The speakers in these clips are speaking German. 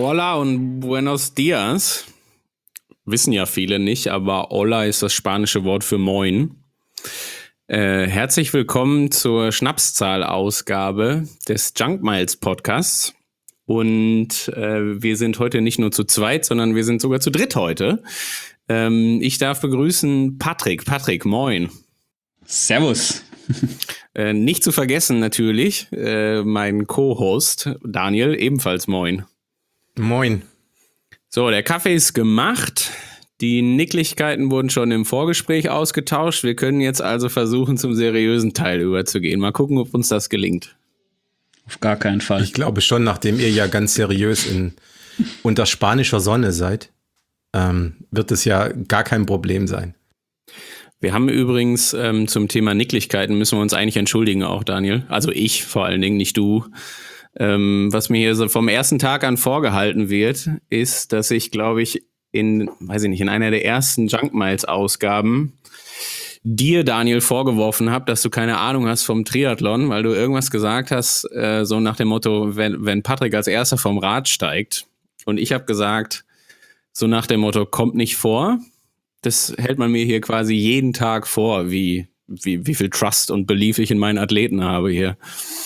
Hola und buenos dias. Wissen ja viele nicht, aber hola ist das spanische Wort für Moin. Herzlich willkommen zur Schnapszahl-Ausgabe des Junk Miles Podcasts. Und wir sind heute nicht nur zu zweit, sondern wir sind sogar zu dritt heute. Ich darf begrüßen Patrick. Patrick, moin. Servus. Nicht zu vergessen natürlich, mein Co-Host Daniel, ebenfalls moin. Moin. So, der Kaffee ist gemacht. Die Nicklichkeiten wurden schon im Vorgespräch ausgetauscht. Wir können jetzt also versuchen, zum seriösen Teil überzugehen. Mal gucken, ob uns das gelingt. Auf gar keinen Fall. Ich glaube schon, nachdem ihr ja ganz seriös unter spanischer Sonne seid, wird es ja gar kein Problem sein. Wir haben übrigens zum Thema Nicklichkeiten müssen wir uns eigentlich entschuldigen auch, Daniel. Also ich vor allen Dingen, nicht du. Was mir hier so vom ersten Tag an vorgehalten wird, ist, dass ich, glaube ich, in einer der ersten Junk Miles Ausgaben dir, Daniel, vorgeworfen habe, dass du keine Ahnung hast vom Triathlon, weil du irgendwas gesagt hast, so nach dem Motto, wenn Patrick als erster vom Rad steigt. Und ich habe gesagt, so nach dem Motto, kommt nicht vor. Das hält man mir hier quasi jeden Tag vor, wie viel Trust und Belief ich in meinen Athleten habe hier.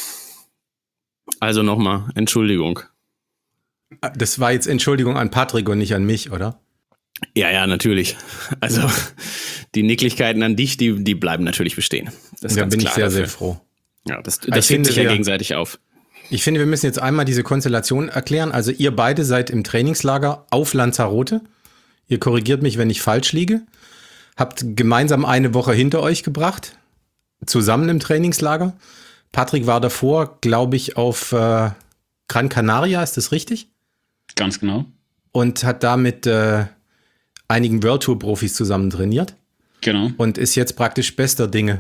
Also nochmal, Entschuldigung. Das war jetzt Entschuldigung an Patrick und nicht an mich, oder? Ja, natürlich. Also die Nicklichkeiten an dich, die bleiben natürlich bestehen. Das ist da ganz bin klar ich sehr, dafür. sehr froh. Ja, das hebt sich ja gegenseitig auf. Ich finde, wir müssen jetzt einmal diese Konstellation erklären. Also ihr beide seid im Trainingslager auf Lanzarote. Ihr korrigiert mich, wenn ich falsch liege. Habt gemeinsam eine Woche hinter euch gebracht. Zusammen im Trainingslager. Patrick war davor, glaube ich, auf Gran Canaria. Ist das richtig? Ganz genau. Und hat da mit einigen World Tour Profis zusammen trainiert. Genau. Und ist jetzt praktisch bester Dinge.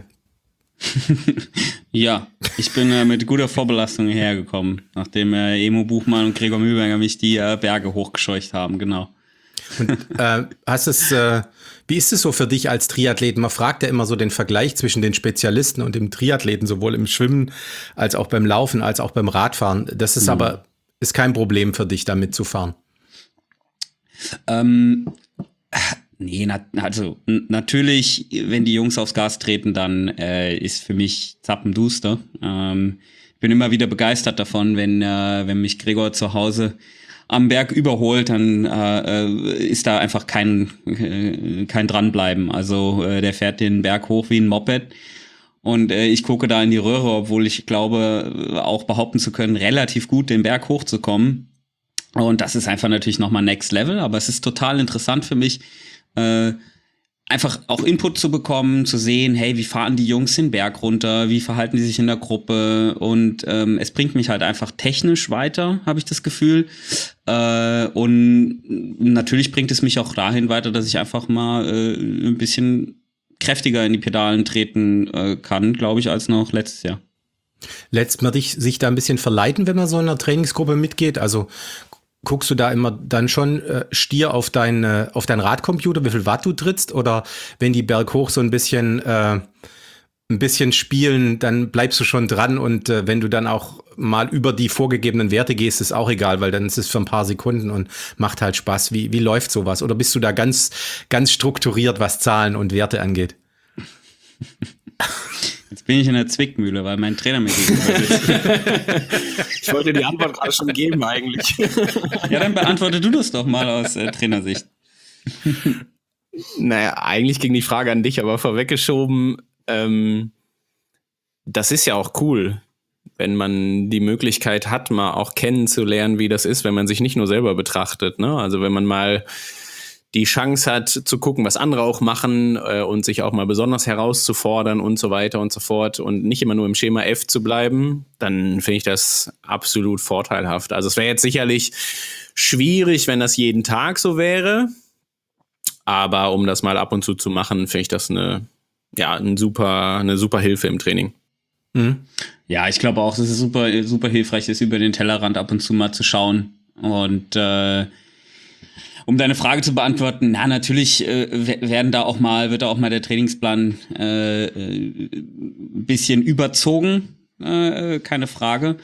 Ja, ich bin mit guter Vorbelastung hergekommen, nachdem Emo Buchmann und Gregor Mühlberger mich die Berge hochgescheucht haben, genau. Und wie ist es so für dich als Triathlet? Man fragt ja immer so den Vergleich zwischen den Spezialisten und dem Triathleten, sowohl im Schwimmen als auch beim Laufen, als auch beim Radfahren. Das ist aber ist kein Problem für dich, da mitzufahren. Nee, natürlich, wenn die Jungs aufs Gas treten, dann ist für mich zappenduster. Ich bin immer wieder begeistert davon, wenn mich Gregor zu Hause am Berg überholt, dann ist da einfach kein Dranbleiben. Also der fährt den Berg hoch wie ein Moped und ich gucke da in die Röhre, obwohl ich glaube, auch behaupten zu können, relativ gut den Berg hochzukommen. Und das ist einfach natürlich nochmal Next Level, aber es ist total interessant für mich, einfach auch Input zu bekommen, zu sehen, hey, wie fahren die Jungs den Berg runter, wie verhalten die sich in der Gruppe und es bringt mich halt einfach technisch weiter, habe ich das Gefühl. Und natürlich bringt es mich auch dahin weiter, dass ich einfach mal ein bisschen kräftiger in die Pedalen treten kann, glaube ich, als noch letztes Jahr. Lässt man sich da ein bisschen verleiten, wenn man so in einer Trainingsgruppe mitgeht? Also guckst du da immer dann schon stier auf deinen Radcomputer, wie viel Watt du trittst? Oder wenn die berghoch so ein bisschen spielen, dann bleibst du schon dran und wenn du dann auch mal über die vorgegebenen Werte gehst, ist auch egal, weil dann ist es für ein paar Sekunden und macht halt Spaß. Wie läuft sowas? Oder bist du da ganz, ganz strukturiert, was Zahlen und Werte angeht? Jetzt bin ich in der Zwickmühle, weil mein Trainer mir gegenüber sitzt. Ich wollte die Antwort gerade schon geben eigentlich. Ja, dann beantworte du das doch mal aus Trainersicht. Naja, eigentlich ging die Frage an dich, aber vorweggeschoben, das ist ja auch cool, wenn man die Möglichkeit hat, mal auch kennenzulernen, wie das ist, wenn man sich nicht nur selber betrachtet, ne? Also wenn man mal die Chance hat, zu gucken, was andere auch machen und sich auch mal besonders herauszufordern und so weiter und so fort und nicht immer nur im Schema F zu bleiben, dann finde ich das absolut vorteilhaft. Also es wäre jetzt sicherlich schwierig, wenn das jeden Tag so wäre, aber um das mal ab und zu machen, finde ich das eine super Hilfe im Training. Mhm. Ja, ich glaube auch, dass es super, super hilfreich ist, über den Tellerrand ab und zu mal zu schauen. Und um deine Frage zu beantworten, natürlich wird da auch mal der Trainingsplan ein bisschen überzogen, keine Frage.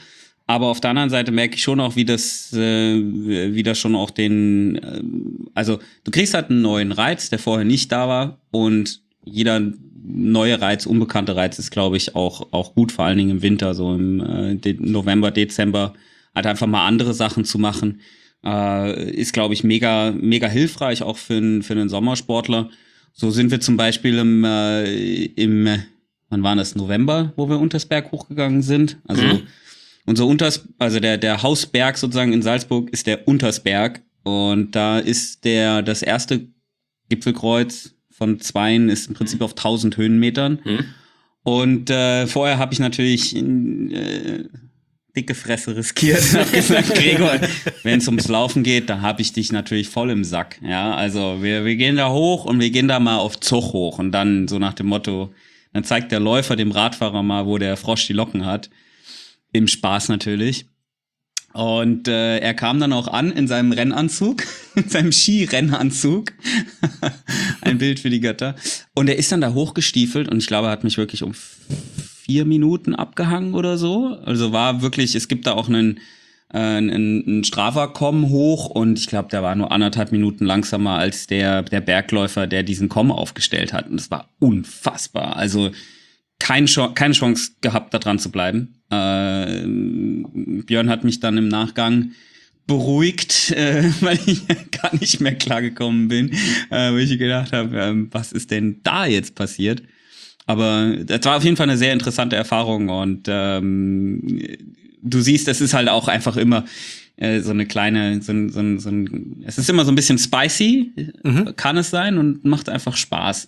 Aber auf der anderen Seite merke ich schon auch, wie das schon auch also du kriegst halt einen neuen Reiz, der vorher nicht da war, und jeder neue Reiz, unbekannte Reiz ist, glaube ich, auch gut, vor allen Dingen im Winter, so im November, Dezember, halt einfach mal andere Sachen zu machen, ist, glaube ich, mega, mega hilfreich, auch für einen Sommersportler. So sind wir zum Beispiel im wann war das, November, wo wir Untersberg hochgegangen sind, also also der Hausberg sozusagen in Salzburg ist der Untersberg, und da ist das erste Gipfelkreuz von 2 ist im Prinzip auf 1000 Höhenmetern. Und vorher habe ich natürlich dicke Fresse riskiert und habe gesagt, Gregor, wenn es ums Laufen geht, dann habe ich dich natürlich voll im Sack. Ja, also wir gehen da hoch und wir gehen da mal auf Zug hoch, und dann so nach dem Motto, dann zeigt der Läufer dem Radfahrer mal, wo der Frosch die Locken hat. Im Spaß natürlich. Und er kam dann auch an in seinem Rennanzug, in seinem Skirennanzug. Ein Bild für die Götter. Und er ist dann da hochgestiefelt, und ich glaube, er hat mich wirklich um 4 Minuten abgehangen oder so. Also war wirklich, es gibt da auch einen Strava-Komm hoch, und ich glaube, der war nur 1,5 Minuten langsamer als der Bergläufer, der diesen Komm aufgestellt hat. Und das war unfassbar. Also keine Chance gehabt, da dran zu bleiben. Björn hat mich dann im Nachgang beruhigt, weil ich gar nicht mehr klargekommen bin, wo ich gedacht habe, was ist denn da jetzt passiert? Aber das war auf jeden Fall eine sehr interessante Erfahrung, und du siehst, es ist halt auch einfach immer so eine kleine, es ist immer so ein bisschen spicy, kann es sein, und macht einfach Spaß.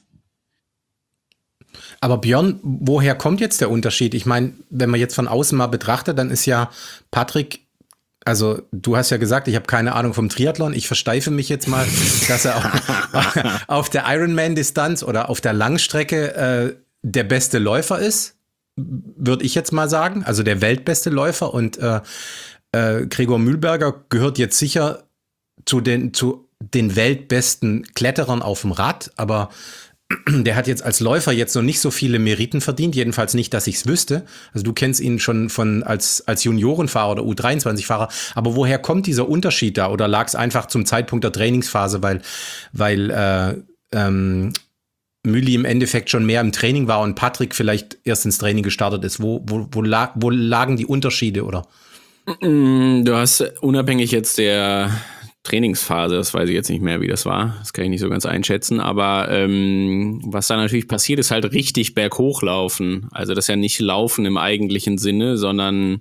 Aber Björn, woher kommt jetzt der Unterschied? Ich meine, wenn man jetzt von außen mal betrachtet, dann ist ja Patrick, also du hast ja gesagt, ich habe keine Ahnung vom Triathlon. Ich versteife mich jetzt mal, dass er auf der Ironman-Distanz oder auf der Langstrecke der beste Läufer ist, würde ich jetzt mal sagen. Also der weltbeste Läufer. Und Gregor Mühlberger gehört jetzt sicher zu den weltbesten Kletterern auf dem Rad, aber der hat jetzt als Läufer jetzt noch nicht so viele Meriten verdient, jedenfalls nicht, dass ich es wüsste. Also du kennst ihn schon als Juniorenfahrer oder U23-Fahrer, aber woher kommt dieser Unterschied da? Oder lag es einfach zum Zeitpunkt der Trainingsphase, weil Müli im Endeffekt schon mehr im Training war und Patrick vielleicht erst ins Training gestartet ist? Wo lagen die Unterschiede, oder? Du hast unabhängig jetzt der Trainingsphase, das weiß ich jetzt nicht mehr, wie das war, das kann ich nicht so ganz einschätzen, aber was da natürlich passiert, ist halt richtig berghochlaufen. Also das ist ja nicht Laufen im eigentlichen Sinne, sondern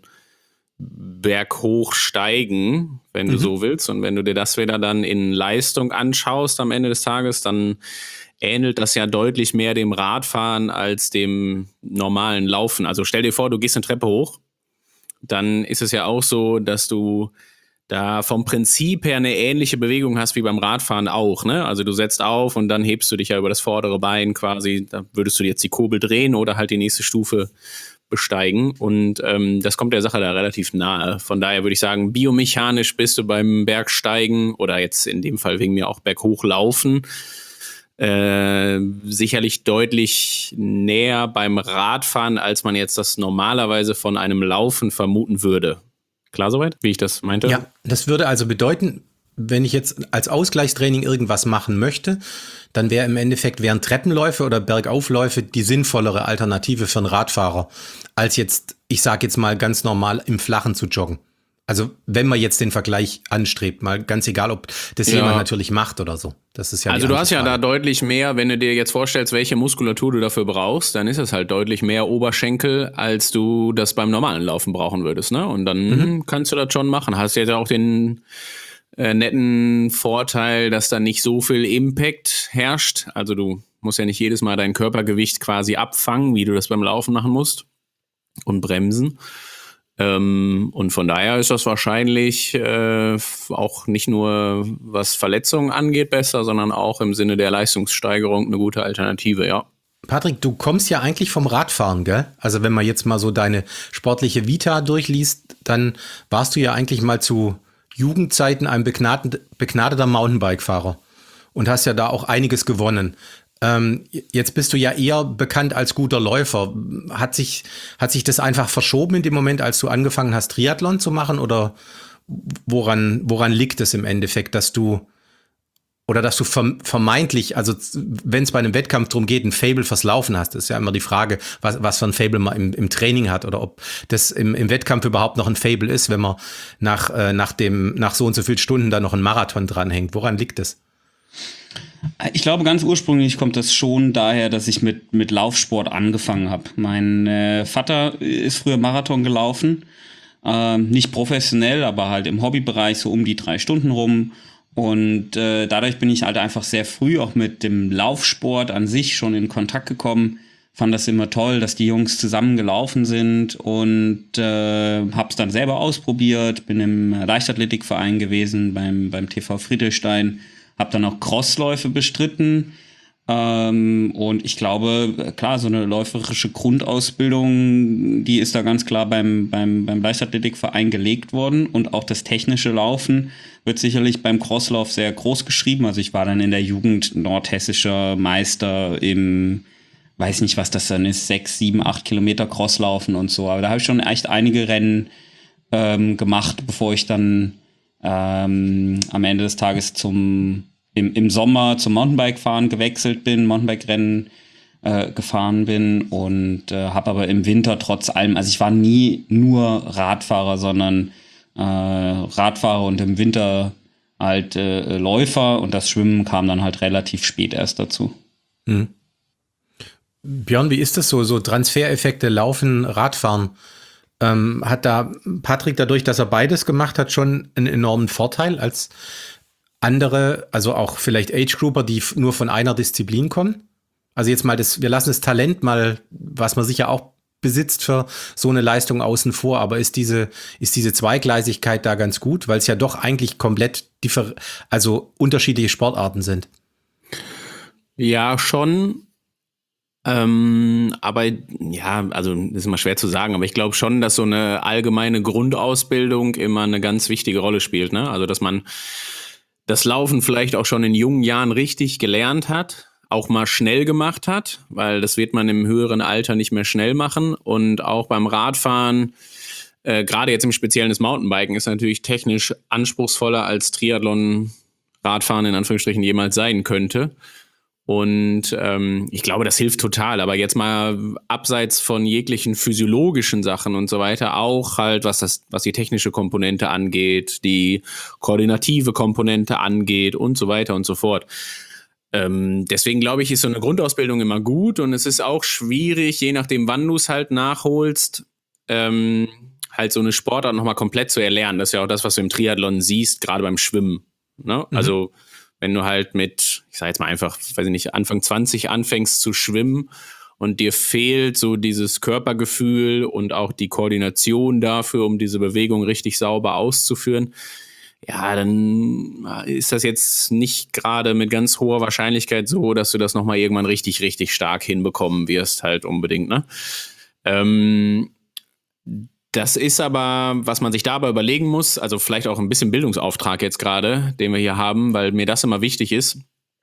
berghochsteigen, wenn du so willst. Und wenn du dir das wieder dann in Leistung anschaust am Ende des Tages, dann ähnelt das ja deutlich mehr dem Radfahren als dem normalen Laufen. Also stell dir vor, du gehst eine Treppe hoch, dann ist es ja auch so, dass du da vom Prinzip her eine ähnliche Bewegung hast wie beim Radfahren auch, ne? Also du setzt auf und dann hebst du dich ja über das vordere Bein quasi, da würdest du jetzt die Kurbel drehen oder halt die nächste Stufe besteigen, und das kommt der Sache da relativ nahe. Von daher würde ich sagen, biomechanisch bist du beim Bergsteigen oder jetzt in dem Fall wegen mir auch Berghochlaufen sicherlich deutlich näher beim Radfahren, als man jetzt das normalerweise von einem Laufen vermuten würde. Klar soweit, wie ich das meinte? Ja, das würde also bedeuten, wenn ich jetzt als Ausgleichstraining irgendwas machen möchte, dann wären Treppenläufe oder Bergaufläufe die sinnvollere Alternative für einen Radfahrer, als jetzt, ich sage jetzt mal ganz normal im Flachen zu joggen. Also wenn man jetzt den Vergleich anstrebt, mal ganz egal, ob das jemand natürlich macht oder so. Das ist ja also du hast ja da deutlich mehr, wenn du dir jetzt vorstellst, welche Muskulatur du dafür brauchst, dann ist es halt deutlich mehr Oberschenkel, als du das beim normalen Laufen brauchen würdest, ne? Und dann kannst du das schon machen. Hast jetzt auch den netten Vorteil, dass da nicht so viel Impact herrscht. Also du musst ja nicht jedes Mal dein Körpergewicht quasi abfangen, wie du das beim Laufen machen musst, und bremsen. Und von daher ist das wahrscheinlich auch nicht nur was Verletzungen angeht besser, sondern auch im Sinne der Leistungssteigerung eine gute Alternative, ja. Patrick, du kommst ja eigentlich vom Radfahren, gell? Also wenn man jetzt mal so deine sportliche Vita durchliest, dann warst du ja eigentlich mal zu Jugendzeiten ein begnadeter Mountainbike-Fahrer und hast ja da auch einiges gewonnen. Jetzt bist du ja eher bekannt als guter Läufer. Hat sich das einfach verschoben in dem Moment, als du angefangen hast, Triathlon zu machen? Oder woran liegt es im Endeffekt, dass du vermeintlich, also wenn es bei einem Wettkampf darum geht, ein Faible fürs Laufen hast, ist ja immer die Frage, was für ein Faible man im Training hat oder ob das im Wettkampf überhaupt noch ein Faible ist, wenn man nach so und so vielen Stunden da noch einen Marathon dranhängt. Woran liegt es? Ich glaube, ganz ursprünglich kommt das schon daher, dass ich mit Laufsport angefangen habe. Mein Vater ist früher Marathon gelaufen, nicht professionell, aber halt im Hobbybereich so um die 3 Stunden rum. Und dadurch bin ich halt einfach sehr früh auch mit dem Laufsport an sich schon in Kontakt gekommen. Fand das immer toll, dass die Jungs zusammen gelaufen sind und hab's dann selber ausprobiert. Bin im Leichtathletikverein gewesen beim TV Friedrichstein. Hab dann auch Crossläufe bestritten. Und ich glaube, klar, so eine läuferische Grundausbildung, die ist da ganz klar beim Leichtathletikverein gelegt worden. Und auch das technische Laufen wird sicherlich beim Crosslauf sehr groß geschrieben. Also ich war dann in der Jugend nordhessischer Meister im, weiß nicht, was das dann ist, 6, 7, 8 Kilometer Crosslaufen und so. Aber da habe ich schon echt einige Rennen gemacht, bevor ich dann am Ende des Tages im Sommer zum Mountainbike-Fahren gewechselt bin, Mountainbike-Rennen gefahren bin und habe aber im Winter trotz allem, also ich war nie nur Radfahrer, sondern Radfahrer und im Winter halt Läufer und das Schwimmen kam dann halt relativ spät erst dazu. Mhm. Björn, wie ist das so Transfereffekte, Laufen, Radfahren? Hat da Patrick dadurch, dass er beides gemacht hat, schon einen enormen Vorteil als andere, also auch vielleicht Age-Grouper, die nur von einer Disziplin kommen? Also jetzt mal wir lassen das Talent mal, was man sicher auch besitzt für so eine Leistung außen vor, aber ist diese Zweigleisigkeit da ganz gut, weil es ja doch eigentlich komplett unterschiedliche Sportarten sind? Ja, schon. Aber ja, also das ist immer schwer zu sagen, aber ich glaube schon, dass so eine allgemeine Grundausbildung immer eine ganz wichtige Rolle spielt, ne? Also dass man das Laufen vielleicht auch schon in jungen Jahren richtig gelernt hat, auch mal schnell gemacht hat, weil das wird man im höheren Alter nicht mehr schnell machen. Und auch beim Radfahren, gerade jetzt im Speziellen das Mountainbiken, ist natürlich technisch anspruchsvoller als Triathlon, Radfahren in Anführungsstrichen jemals sein könnte. Und ich glaube, das hilft total. Aber jetzt mal abseits von jeglichen physiologischen Sachen und so weiter, auch halt, was die technische Komponente angeht, die koordinative Komponente angeht und so weiter und so fort. Deswegen glaube ich, ist so eine Grundausbildung immer gut. Und es ist auch schwierig, je nachdem, wann du es halt nachholst, halt so eine Sportart nochmal komplett zu erlernen. Das ist ja auch das, was du im Triathlon siehst, gerade beim Schwimmen. Ne? Mhm. Also wenn du halt mit, ich sag jetzt mal einfach, weiß ich nicht, Anfang 20 anfängst zu schwimmen und dir fehlt so dieses Körpergefühl und auch die Koordination dafür, um diese Bewegung richtig sauber auszuführen, ja, dann ist das jetzt nicht gerade mit ganz hoher Wahrscheinlichkeit so, dass du das nochmal irgendwann richtig, richtig stark hinbekommen wirst, halt unbedingt, ne? Das ist aber, was man sich dabei überlegen muss, also vielleicht auch ein bisschen Bildungsauftrag jetzt gerade, den wir hier haben, weil mir das immer wichtig ist.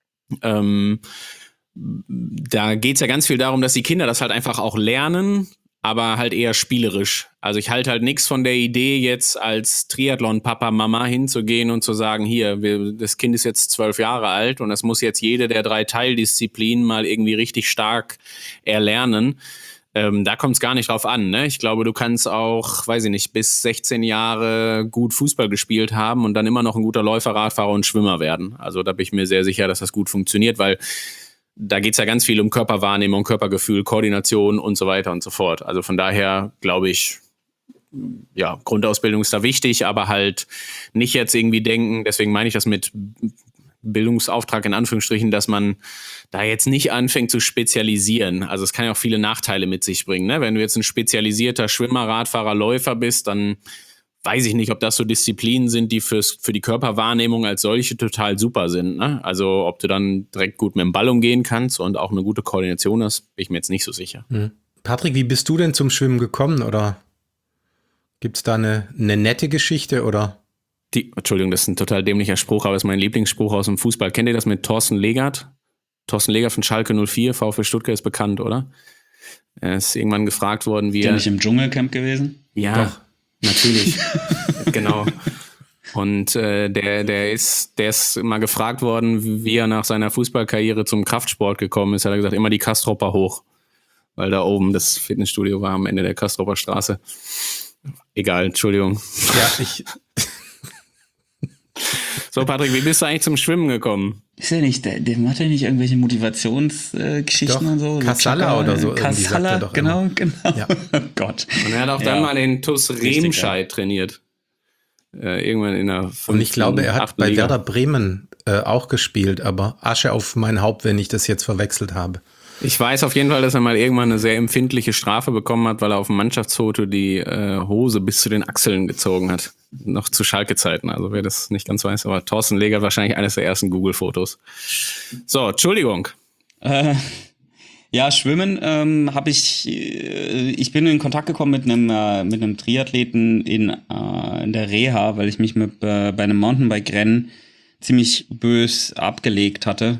Da geht es ja ganz viel darum, dass die Kinder das halt einfach auch lernen, aber halt eher spielerisch. Also ich halte halt nichts von der Idee, jetzt als Triathlon-Papa, Mama hinzugehen und zu sagen, hier, das Kind ist jetzt 12 Jahre alt und das muss jetzt jede der 3 Teildisziplinen mal irgendwie richtig stark erlernen. Da kommt es gar nicht drauf an, ne? Ich glaube, du kannst auch, weiß ich nicht, bis 16 Jahre gut Fußball gespielt haben und dann immer noch ein guter Läufer, Radfahrer und Schwimmer werden. Also da bin ich mir sehr sicher, dass das gut funktioniert, weil da geht es ja ganz viel um Körperwahrnehmung, Körpergefühl, Koordination und so weiter und so fort. Also von daher glaube ich, ja, Grundausbildung ist da wichtig, aber halt nicht jetzt irgendwie denken, deswegen meine ich das mit Bildungsauftrag in Anführungsstrichen, dass man da jetzt nicht anfängt zu spezialisieren. Also es kann ja auch viele Nachteile mit sich bringen, ne? Wenn du jetzt ein spezialisierter Schwimmer, Radfahrer, Läufer bist, dann weiß ich nicht, ob das so Disziplinen sind, die für die Körperwahrnehmung als solche total super sind, ne? Also ob du dann direkt gut mit dem Ball umgehen kannst und auch eine gute Koordination hast, bin ich mir jetzt nicht so sicher. Patrick, wie bist du denn zum Schwimmen gekommen? Oder gibt es da eine nette Geschichte, oder? Entschuldigung, das ist ein total dämlicher Spruch, aber das ist mein Lieblingsspruch aus dem Fußball. Kennt ihr das mit Thorsten Legert? Thorsten Legert von Schalke 04, VfB Stuttgart ist bekannt, oder? Er ist irgendwann gefragt worden, wie Ist der nicht im Dschungelcamp gewesen? Ja, Doch. natürlich. Genau. Und der ist mal gefragt worden, wie er nach seiner Fußballkarriere zum Kraftsport gekommen ist. Hat er gesagt, immer die Kastropper hoch. Weil da oben das Fitnessstudio war am Ende der Kastropper Straße. Egal, Entschuldigung. Ja, So, Patrick, wie bist du eigentlich zum Schwimmen gekommen? Ist er nicht, der macht ja nicht irgendwelche Motivationsgeschichten und so? Kassala oder so. Kassala, doch genau. Ja. Oh Gott. Und er hat auch dann mal den TuS Remscheid trainiert. Irgendwann in der 5. Und ich glaube, er hat 8. bei Liga. Werder Bremen auch gespielt, aber Asche auf mein Haupt, wenn ich das jetzt verwechselt habe. Ich weiß auf jeden Fall, dass er mal irgendwann eine sehr empfindliche Strafe bekommen hat, weil er auf dem Mannschaftsfoto die Hose bis zu den Achseln gezogen hat. Noch zu Schalke-Zeiten, also wer das nicht ganz weiß. Aber Thorsten Legert wahrscheinlich eines der ersten Google-Fotos. So, Entschuldigung. Ja, Schwimmen habe ich bin in Kontakt gekommen mit einem Triathleten in der Reha, weil ich mich bei einem Mountainbike-Rennen ziemlich bös abgelegt hatte.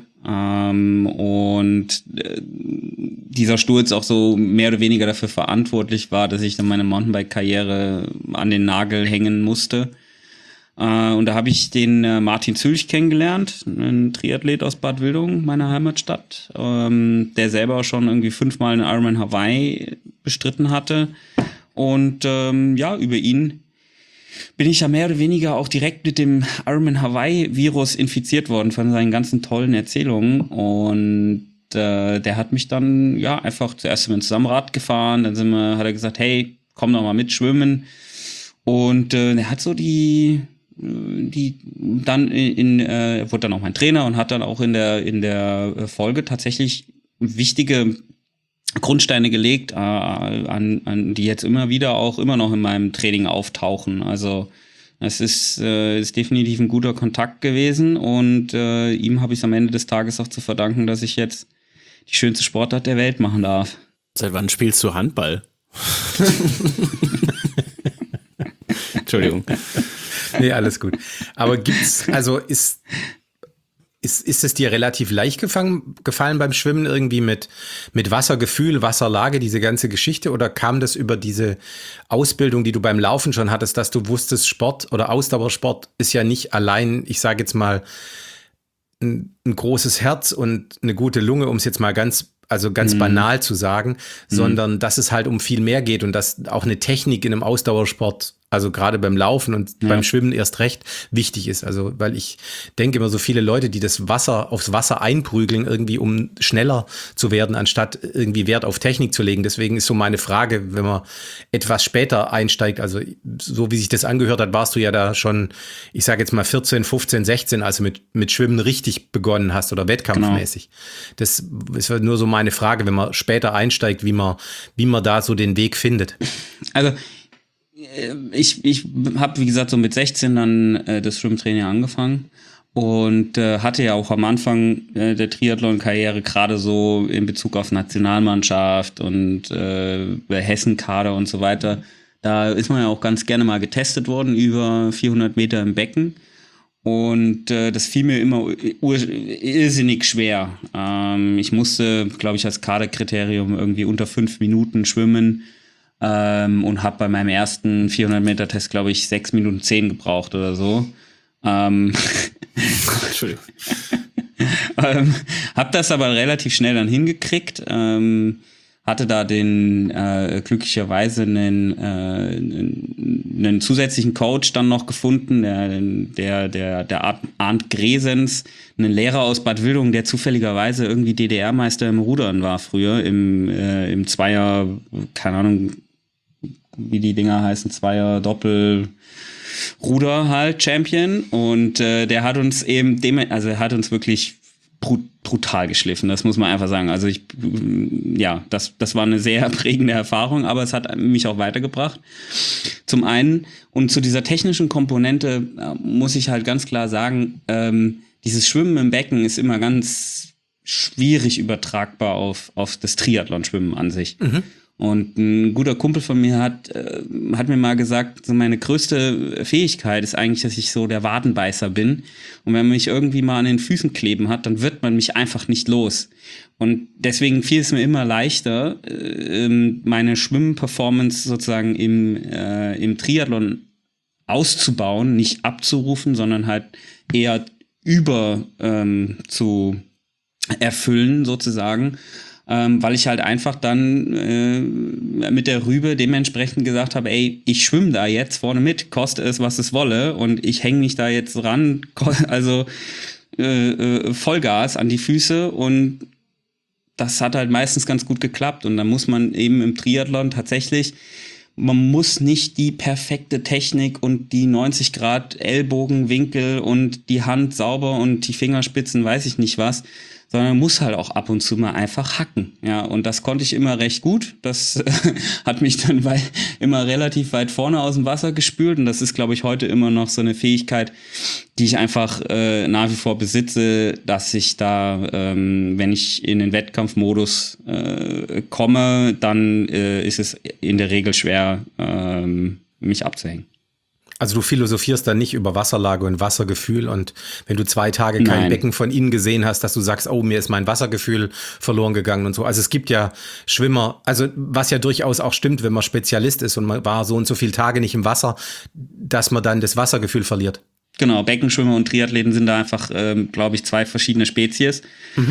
Dieser Sturz auch so mehr oder weniger dafür verantwortlich war, dass ich dann meine Mountainbike-Karriere an den Nagel hängen musste. Und da habe ich den Martin Zülch kennengelernt, ein Triathlet aus Bad Wildungen, meiner Heimatstadt, der selber auch schon irgendwie 5-mal einen Ironman Hawaii bestritten hatte. Und über ihn bin ich ja mehr oder weniger auch direkt mit dem Ironman Hawaii-Virus infiziert worden von seinen ganzen tollen Erzählungen. Und der hat mich dann einfach zuerst mit zusammen Rad gefahren, dann hat er gesagt, hey, komm doch mal mit schwimmen. Und er hat so wurde dann auch mein Trainer und hat dann auch in der Folge tatsächlich wichtige Grundsteine gelegt, an die jetzt immer noch in meinem Training auftauchen. Also es ist definitiv ein guter Kontakt gewesen und ihm habe ich es am Ende des Tages auch zu verdanken, dass ich jetzt die schönste Sportart der Welt machen darf. Seit wann spielst du Handball? Entschuldigung. Nee, alles gut. Aber ist es dir relativ leicht gefallen beim Schwimmen irgendwie mit Wassergefühl, Wasserlage, diese ganze Geschichte? Oder kam das über diese Ausbildung, die du beim Laufen schon hattest, dass du wusstest, Sport oder Ausdauersport ist ja nicht allein, ich sage jetzt mal, ein großes Herz und eine gute Lunge, um es jetzt mal ganz banal zu sagen, sondern dass es halt um viel mehr geht und dass auch eine Technik in einem Ausdauersport, also gerade beim Laufen und beim Schwimmen erst recht wichtig ist. Also, weil ich denke immer, so viele Leute, die das Wasser aufs Wasser einprügeln, irgendwie um schneller zu werden, anstatt irgendwie Wert auf Technik zu legen. Deswegen ist so meine Frage, wenn man etwas später einsteigt, also so wie sich das angehört hat, warst du ja da schon, ich sage jetzt mal 14, 15, 16, also mit Schwimmen richtig begonnen hast oder wettkampfmäßig. Genau. Das ist nur so meine Frage, wenn man später einsteigt, wie man da so den Weg findet. Also ich habe, wie gesagt, so mit 16 dann das Schwimmtraining angefangen und hatte ja auch am Anfang der Triathlon-Karriere gerade so in Bezug auf Nationalmannschaft und Hessenkader und so weiter, da ist man ja auch ganz gerne mal getestet worden über 400 Meter im Becken. Und das fiel mir immer irrsinnig schwer. Ich musste, glaube ich, als Kaderkriterium irgendwie unter 5 Minuten schwimmen und habe bei meinem ersten 400-Meter-Test, glaube ich, 6 Minuten 10 gebraucht oder so. Entschuldigung. Hab das aber relativ schnell dann hingekriegt. Hatte da glücklicherweise einen zusätzlichen Coach dann noch gefunden, der Arndt Gresens, einen Lehrer aus Bad Wildungen, der zufälligerweise irgendwie DDR-Meister im Rudern war früher, im Zweier, keine Ahnung, wie die Dinger heißen, Zweier, Doppel, Ruder halt, Champion. Und der hat uns er hat uns wirklich brutal geschliffen, das muss man einfach sagen. Also das war eine sehr prägende Erfahrung, aber es hat mich auch weitergebracht. Zum einen, und zu dieser technischen Komponente muss ich halt ganz klar sagen, dieses Schwimmen im Becken ist immer ganz schwierig übertragbar auf das Triathlon-Schwimmen an sich. Mhm. Und ein guter Kumpel von mir hat mir mal gesagt, so meine größte Fähigkeit ist eigentlich, dass ich so der Wadenbeißer bin. Und wenn man mich irgendwie mal an den Füßen kleben hat, dann wird man mich einfach nicht los. Und deswegen fiel es mir immer leichter, meine Schwimmperformance sozusagen im Triathlon auszubauen, nicht abzurufen, sondern halt eher zu erfüllen sozusagen. Weil ich halt einfach dann mit der Rübe dementsprechend gesagt habe, ey, ich schwimme da jetzt vorne mit, koste es, was es wolle, und ich hänge mich da jetzt ran, also Vollgas an die Füße, und das hat halt meistens ganz gut geklappt. Und dann muss man eben im Triathlon tatsächlich, man muss nicht die perfekte Technik und die 90 Grad Ellbogenwinkel und die Hand sauber und die Fingerspitzen, weiß ich nicht was, sondern muss halt auch ab und zu mal einfach hacken. Ja, und das konnte ich immer recht gut. Das hat mich dann immer relativ weit vorne aus dem Wasser gespült. Und das ist, glaube ich, heute immer noch so eine Fähigkeit, die ich einfach nach wie vor besitze, dass ich da, wenn ich in den Wettkampfmodus komme, dann ist es in der Regel schwer, mich abzuhängen. Also du philosophierst dann nicht über Wasserlage und Wassergefühl, und wenn du 2 Tage kein Becken von innen gesehen hast, dass du sagst, oh, mir ist mein Wassergefühl verloren gegangen und so. Also es gibt ja Schwimmer, also was ja durchaus auch stimmt, wenn man Spezialist ist und man war so und so viele Tage nicht im Wasser, dass man dann das Wassergefühl verliert. Genau, Beckenschwimmer und Triathleten sind da einfach, glaube ich, 2 verschiedene Spezies.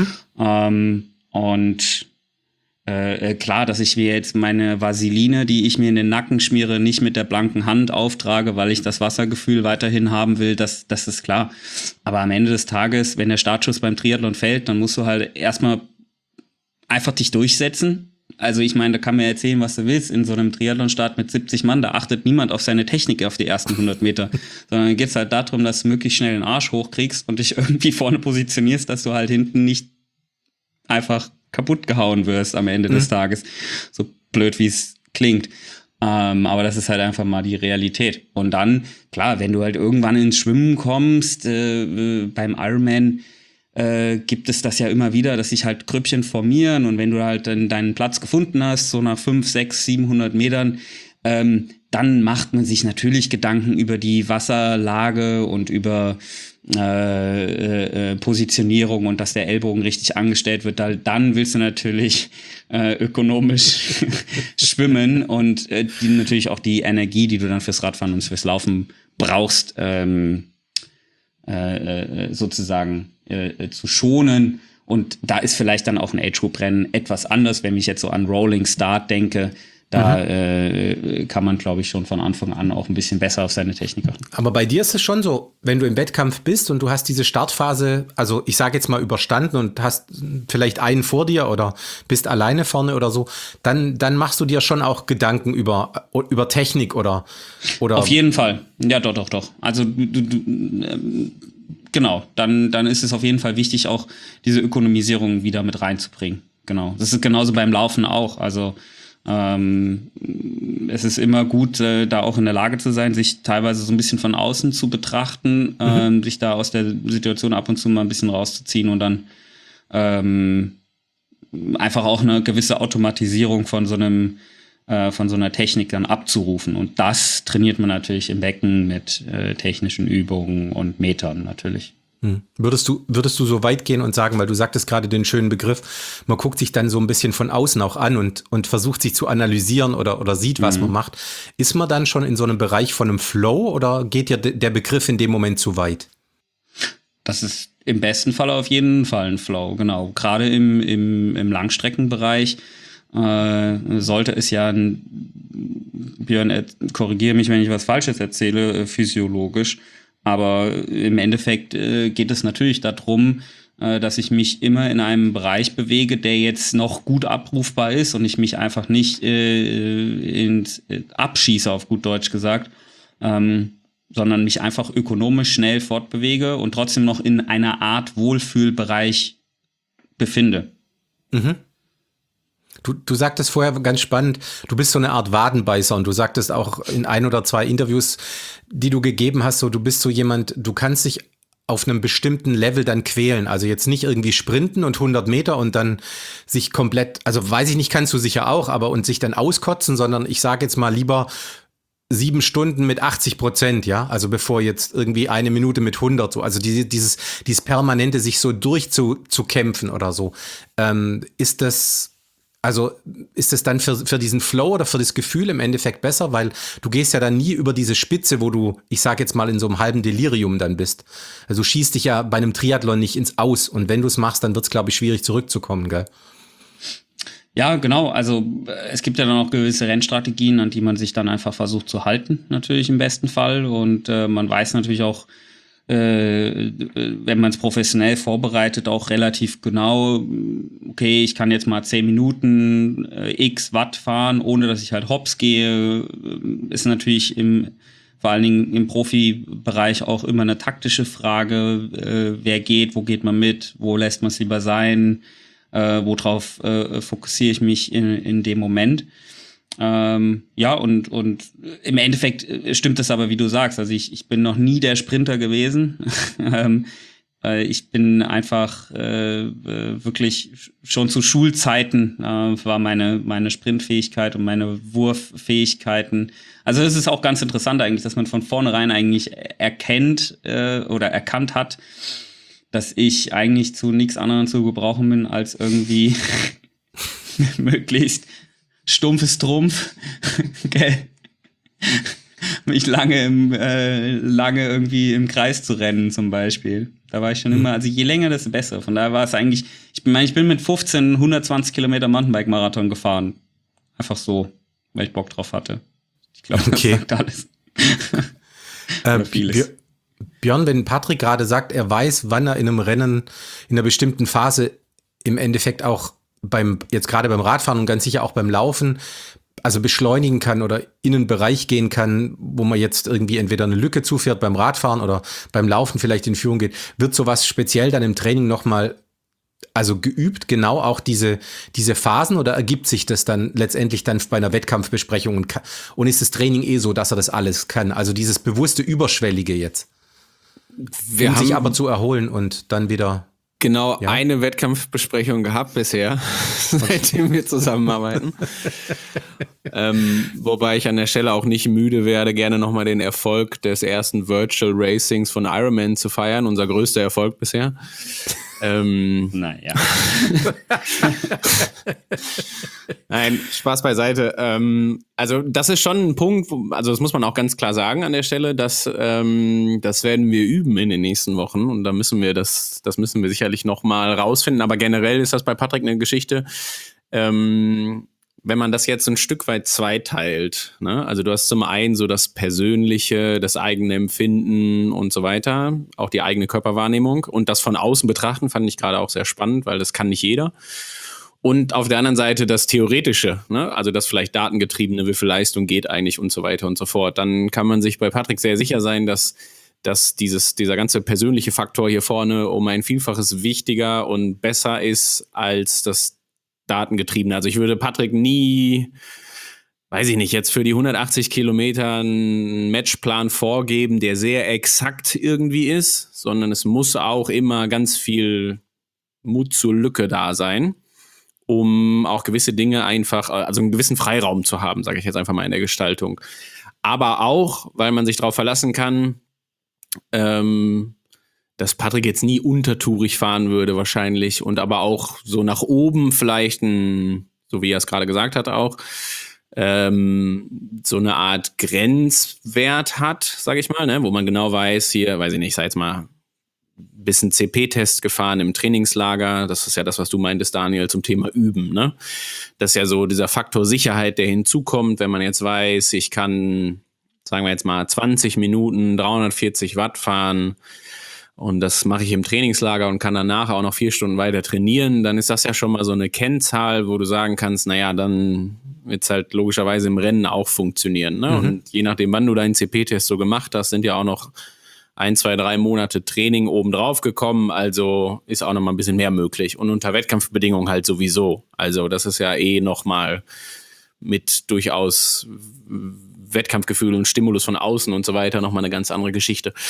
Und klar, dass ich mir jetzt meine Vaseline, die ich mir in den Nacken schmiere, nicht mit der blanken Hand auftrage, weil ich das Wassergefühl weiterhin haben will, das ist klar. Aber am Ende des Tages, wenn der Startschuss beim Triathlon fällt, dann musst du halt erstmal einfach dich durchsetzen. Also ich meine, da kann man erzählen, was du willst. In so einem Triathlon-Start mit 70 Mann, da achtet niemand auf seine Technik auf die ersten 100 Meter. Sondern dann geht es halt darum, dass du möglichst schnell den Arsch hochkriegst und dich irgendwie vorne positionierst, dass du halt hinten nicht einfach kaputt gehauen wirst am Ende des Tages. So blöd, wie es klingt. Aber das ist halt einfach mal die Realität. Und dann, klar, wenn du halt irgendwann ins Schwimmen kommst, beim Ironman gibt es das ja immer wieder, dass sich halt Grüppchen formieren, und wenn du halt dann deinen Platz gefunden hast, so nach 5, 6, 700 Metern, dann macht man sich natürlich Gedanken über die Wasserlage und über Positionierung und dass der Ellbogen richtig angestellt wird. Dann willst du natürlich ökonomisch schwimmen und natürlich auch die Energie, die du dann fürs Radfahren und fürs Laufen brauchst, sozusagen zu schonen. Und da ist vielleicht dann auch ein Age-Group-Rennen etwas anders, wenn ich jetzt so an Rolling Start denke. Da kann man, glaube ich, schon von Anfang an auch ein bisschen besser auf seine Technik achten. Aber bei dir ist es schon so, wenn du im Wettkampf bist und du hast diese Startphase, also ich sage jetzt mal überstanden und hast vielleicht einen vor dir oder bist alleine vorne oder so, dann machst du dir schon auch Gedanken über Technik oder Auf jeden Fall. Ja, doch. Also genau, dann ist es auf jeden Fall wichtig, auch diese Ökonomisierung wieder mit reinzubringen. Genau. Das ist genauso beim Laufen auch. Also es ist immer gut, da auch in der Lage zu sein, sich teilweise so ein bisschen von außen zu betrachten, sich da aus der Situation ab und zu mal ein bisschen rauszuziehen und dann einfach auch eine gewisse Automatisierung von so einer Technik dann abzurufen. Und das trainiert man natürlich im Becken mit technischen Übungen und Metern natürlich. Würdest du so weit gehen und sagen, weil du sagtest gerade den schönen Begriff, man guckt sich dann so ein bisschen von außen auch an und versucht sich zu analysieren oder sieht, was man macht. Ist man dann schon in so einem Bereich von einem Flow oder geht dir der Begriff in dem Moment zu weit? Das ist im besten Fall auf jeden Fall ein Flow, genau. Gerade im Langstreckenbereich sollte es ja, Björn, korrigiere mich, wenn ich was Falsches erzähle, physiologisch. Aber im Endeffekt geht es natürlich darum, dass ich mich immer in einem Bereich bewege, der jetzt noch gut abrufbar ist und ich mich einfach nicht abschieße, auf gut Deutsch gesagt, sondern mich einfach ökonomisch schnell fortbewege und trotzdem noch in einer Art Wohlfühlbereich befinde. Mhm. Du sagtest vorher ganz spannend, du bist so eine Art Wadenbeißer und du sagtest auch in 1 oder 2 Interviews, die du gegeben hast, so du bist so jemand, du kannst dich auf einem bestimmten Level dann quälen. Also jetzt nicht irgendwie sprinten und 100 Meter und dann sich komplett, also weiß ich nicht, kannst du sicher auch, aber und sich dann auskotzen, sondern ich sage jetzt mal lieber 7 Stunden mit 80%, ja, also bevor jetzt irgendwie 1 Minute mit 100, so, also dieses permanente sich so durchzukämpfen oder so, ist das dann für diesen Flow oder für das Gefühl im Endeffekt besser, weil du gehst ja dann nie über diese Spitze, wo du, ich sag jetzt mal, in so einem halben Delirium dann bist. Also du schießt dich ja bei einem Triathlon nicht ins Aus und wenn du es machst, dann wird es, glaube ich, schwierig zurückzukommen, gell? Ja, genau. Also es gibt ja dann auch gewisse Rennstrategien, an die man sich dann einfach versucht zu halten, natürlich im besten Fall. Und man weiß natürlich auch, wenn man es professionell vorbereitet, auch relativ genau, okay, ich kann jetzt mal 10 Minuten x Watt fahren, ohne dass ich halt hops gehe. Ist natürlich vor allen Dingen im Profibereich auch immer eine taktische Frage, wer geht, wo geht man mit, wo lässt man es lieber sein, worauf fokussiere ich mich in dem Moment. Ja, und im Endeffekt stimmt das aber, wie du sagst. Also ich bin noch nie der Sprinter gewesen. Ich bin einfach wirklich schon zu Schulzeiten war meine Sprintfähigkeit und meine Wurffähigkeiten. Also es ist auch ganz interessant eigentlich, dass man von vornherein eigentlich erkannt hat, dass ich eigentlich zu nichts anderem zu gebrauchen bin, als irgendwie möglichst stumpfes Trumpf, mich lange irgendwie im Kreis zu rennen zum Beispiel. Da war ich schon immer, also je länger, desto besser. Von daher war es eigentlich, ich bin mit 15 120 Kilometer Mountainbike-Marathon gefahren. Einfach so, weil ich Bock drauf hatte. Ich glaube, das sagt alles. Oder vieles. Björn, wenn Patrick gerade sagt, er weiß, wann er in einem Rennen in einer bestimmten Phase im Endeffekt auch jetzt gerade beim Radfahren und ganz sicher auch beim Laufen, also beschleunigen kann oder in einen Bereich gehen kann, wo man jetzt irgendwie entweder eine Lücke zufährt beim Radfahren oder beim Laufen vielleicht in Führung geht, wird sowas speziell dann im Training nochmal also geübt, genau auch diese Phasen, oder ergibt sich das dann letztendlich dann bei einer Wettkampfbesprechung und ist das Training so, dass er das alles kann? Also dieses bewusste Überschwellige jetzt. Um sich aber zu erholen und dann wieder. Genau, eine Wettkampfbesprechung gehabt bisher, seitdem wir zusammenarbeiten. Wobei ich an der Stelle auch nicht müde werde, gerne nochmal den Erfolg des ersten Virtual Racings von Ironman zu feiern, unser größter Erfolg bisher. Naja. Nein, Spaß beiseite. Also das ist schon ein Punkt, also das muss man auch ganz klar sagen an der Stelle, dass das werden wir üben in den nächsten Wochen und da müssen wir das müssen wir sicherlich nochmal rausfinden, aber generell ist das bei Patrick eine Geschichte, wenn man das jetzt ein Stück weit zweiteilt, ne? Also du hast zum einen so das Persönliche, das eigene Empfinden und so weiter, auch die eigene Körperwahrnehmung und das von außen betrachten fand ich gerade auch sehr spannend, weil das kann nicht jeder. Und auf der anderen Seite das Theoretische, ne? Also das vielleicht datengetriebene, wie viel Leistung geht eigentlich und so weiter und so fort. Dann kann man sich bei Patrick sehr sicher sein, dass dieser ganze persönliche Faktor hier vorne um ein Vielfaches wichtiger und besser ist als das datengetriebene. Also ich würde Patrick nie, weiß ich nicht, jetzt für die 180 Kilometer einen Matchplan vorgeben, der sehr exakt irgendwie ist, sondern es muss auch immer ganz viel Mut zur Lücke da sein, um auch gewisse Dinge einfach, also einen gewissen Freiraum zu haben, sage ich jetzt einfach mal in der Gestaltung. Aber auch, weil man sich darauf verlassen kann, dass Patrick jetzt nie untertourig fahren würde wahrscheinlich und aber auch so nach oben vielleicht so wie er es gerade gesagt hat auch, so eine Art Grenzwert hat, sage ich mal, ne, wo man genau weiß, hier, weiß ich nicht, sei jetzt mal ein bisschen CP-Test gefahren im Trainingslager, das ist ja das, was du meintest, Daniel, zum Thema Üben, ne? Das ist ja so dieser Faktor Sicherheit, der hinzukommt, wenn man jetzt weiß, ich kann, sagen wir jetzt mal, 20 Minuten 340 Watt fahren und das mache ich im Trainingslager und kann danach auch noch 4 Stunden weiter trainieren, dann ist das ja schon mal so eine Kennzahl, wo du sagen kannst, naja, dann wird es halt logischerweise im Rennen auch funktionieren, ne? Und je nachdem, wann du deinen CP-Test so gemacht hast, sind ja auch noch 1, 2, 3 Monate Training obendrauf gekommen, also ist auch noch mal ein bisschen mehr möglich und unter Wettkampfbedingungen halt sowieso. Also das ist ja noch mal mit durchaus Wettkampfgefühl und Stimulus von außen und so weiter noch mal eine ganz andere Geschichte.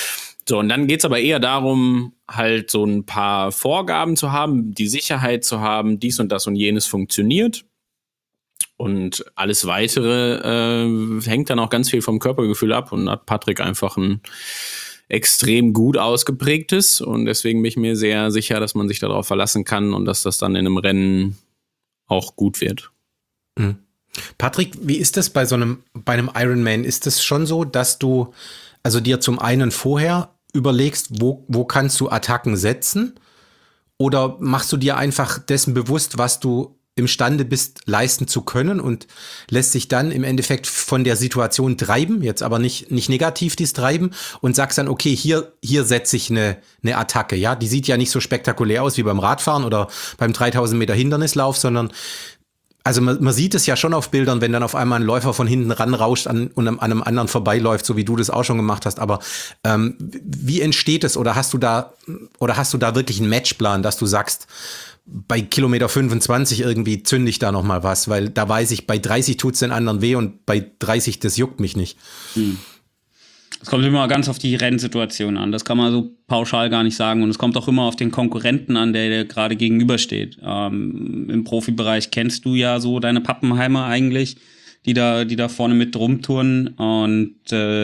So, und dann geht's aber eher darum, halt so ein paar Vorgaben zu haben, die Sicherheit zu haben, dies und das und jenes funktioniert. Und alles Weitere hängt dann auch ganz viel vom Körpergefühl ab und hat Patrick einfach ein extrem gut ausgeprägtes. Und deswegen bin ich mir sehr sicher, dass man sich darauf verlassen kann und dass das dann in einem Rennen auch gut wird. Mhm. Patrick, wie ist das bei einem Ironman? Ist das schon so, dass du also dir zum einen vorher überlegst, wo kannst du Attacken setzen? Oder machst du dir einfach dessen bewusst, was du imstande bist, leisten zu können und lässt sich dann im Endeffekt von der Situation treiben, jetzt aber nicht negativ dies treiben und sagst dann, okay, hier setze ich eine Attacke, ja, die sieht ja nicht so spektakulär aus wie beim Radfahren oder beim 3000 Meter Hindernislauf, sondern also man sieht es ja schon auf Bildern, wenn dann auf einmal ein Läufer von hinten ranrauscht und an einem anderen vorbeiläuft, so wie du das auch schon gemacht hast. Aber wie entsteht es? Oder hast du da wirklich einen Matchplan, dass du sagst, bei Kilometer 25 irgendwie zünde ich da noch mal was, weil da weiß ich, bei 30 tut's den anderen weh und bei 30 das juckt mich nicht. Es kommt immer ganz auf die Rennsituation an. Das kann man so pauschal gar nicht sagen. Und es kommt auch immer auf den Konkurrenten an, der gerade gegenübersteht. Im Profibereich kennst du ja so deine Pappenheimer eigentlich, die da vorne mit rumtouren. Und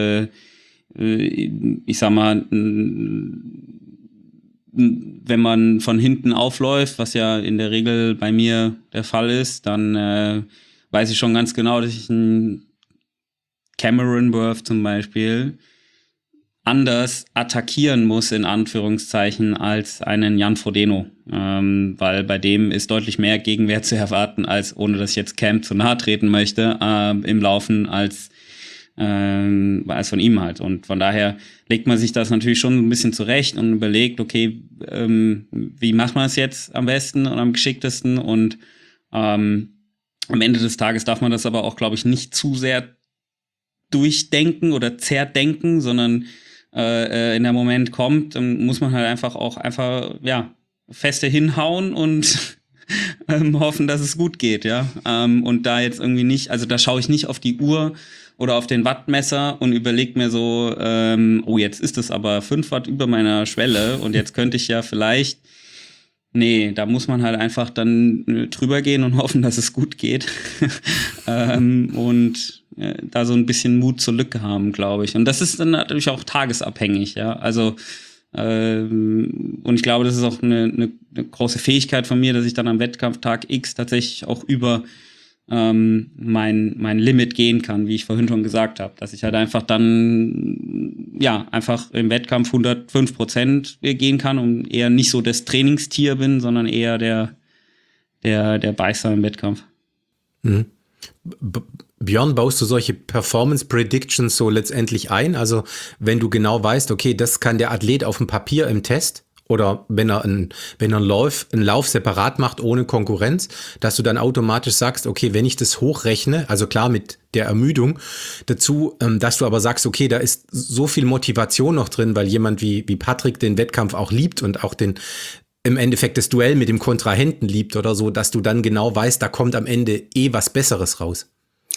ich sag mal, wenn man von hinten aufläuft, was ja in der Regel bei mir der Fall ist, dann weiß ich schon ganz genau, dass ich einen Cameron Worth zum Beispiel anders attackieren muss, in Anführungszeichen, als einen Jan Frodeno. Weil bei dem ist deutlich mehr Gegenwehr zu erwarten, als, ohne dass ich jetzt Cam zu nahe treten möchte, im Laufen als von ihm halt. Und von daher legt man sich das natürlich schon ein bisschen zurecht und überlegt, okay, wie macht man es jetzt am besten und am geschicktesten? Und am Ende des Tages darf man das aber auch, glaube ich, nicht zu sehr durchdenken oder zerdenken, sondern in der Moment kommt, dann muss man halt einfach feste hinhauen und hoffen, dass es gut geht, ja. Und da jetzt irgendwie nicht, also da schaue ich nicht auf die Uhr oder auf den Wattmesser und überlege mir so, jetzt ist es aber 5 Watt über meiner Schwelle und jetzt könnte ich ja vielleicht, nee, da muss man halt einfach dann drüber gehen und hoffen, dass es gut geht. Und da so ein bisschen Mut zur Lücke haben, glaube ich. Und das ist dann natürlich auch tagesabhängig, ja. Also und ich glaube, das ist auch eine große Fähigkeit von mir, dass ich dann am Wettkampftag X tatsächlich auch über mein Limit gehen kann, wie ich vorhin schon gesagt habe. Dass ich halt einfach dann, einfach im Wettkampf 105% gehen kann und eher nicht so das Trainingstier bin, sondern eher der Beißer im Wettkampf. Mhm. Björn, baust du solche Performance Predictions so letztendlich ein? Also wenn du genau weißt, okay, das kann der Athlet auf dem Papier im Test oder wenn er einen Lauf separat macht ohne Konkurrenz, dass du dann automatisch sagst, okay, wenn ich das hochrechne, also klar mit der Ermüdung dazu, dass du aber sagst, okay, da ist so viel Motivation noch drin, weil jemand wie Patrick den Wettkampf auch liebt und auch im Endeffekt das Duell mit dem Kontrahenten liebt oder so, dass du dann genau weißt, da kommt am Ende was Besseres raus.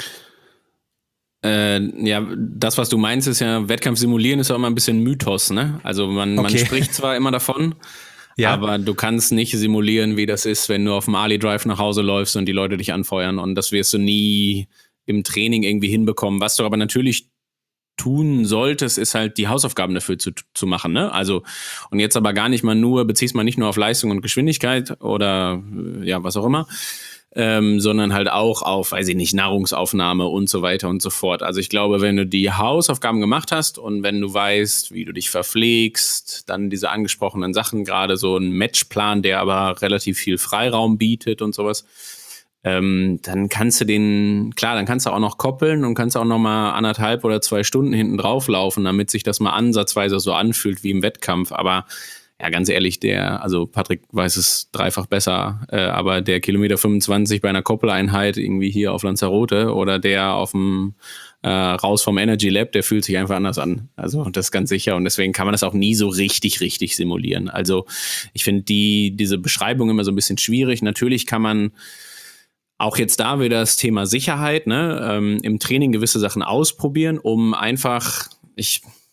Das, was du meinst, ist ja, Wettkampf simulieren ist auch immer ein bisschen Mythos, ne? Also man spricht zwar immer davon, aber du kannst nicht simulieren, wie das ist, wenn du auf dem Ali Drive nach Hause läufst und die Leute dich anfeuern, und das wirst du nie im Training irgendwie hinbekommen. Was du aber natürlich tun solltest, ist halt die Hausaufgaben dafür zu machen, ne? Also, und jetzt aber gar nicht mal beziehst mal nicht nur auf Leistung und Geschwindigkeit oder was auch immer, sondern halt auch auf, weiß ich nicht, Nahrungsaufnahme und so weiter und so fort. Also ich glaube, wenn du die Hausaufgaben gemacht hast und wenn du weißt, wie du dich verpflegst, dann diese angesprochenen Sachen, gerade so ein Matchplan, der aber relativ viel Freiraum bietet und sowas, dann kannst du auch noch koppeln und kannst auch noch mal 1,5 oder 2 Stunden hinten drauf laufen, damit sich das mal ansatzweise so anfühlt wie im Wettkampf. Aber ja, ganz ehrlich, Patrick weiß es dreifach besser, aber der Kilometer 25 bei einer Koppeleinheit irgendwie hier auf Lanzarote oder der auf dem raus vom Energy Lab, der fühlt sich einfach anders an. Also das ist ganz sicher, und deswegen kann man das auch nie so richtig simulieren. Also ich finde diese Beschreibung immer so ein bisschen schwierig. Natürlich kann man auch jetzt da wieder das Thema Sicherheit, ne, im Training gewisse Sachen ausprobieren, um einfach,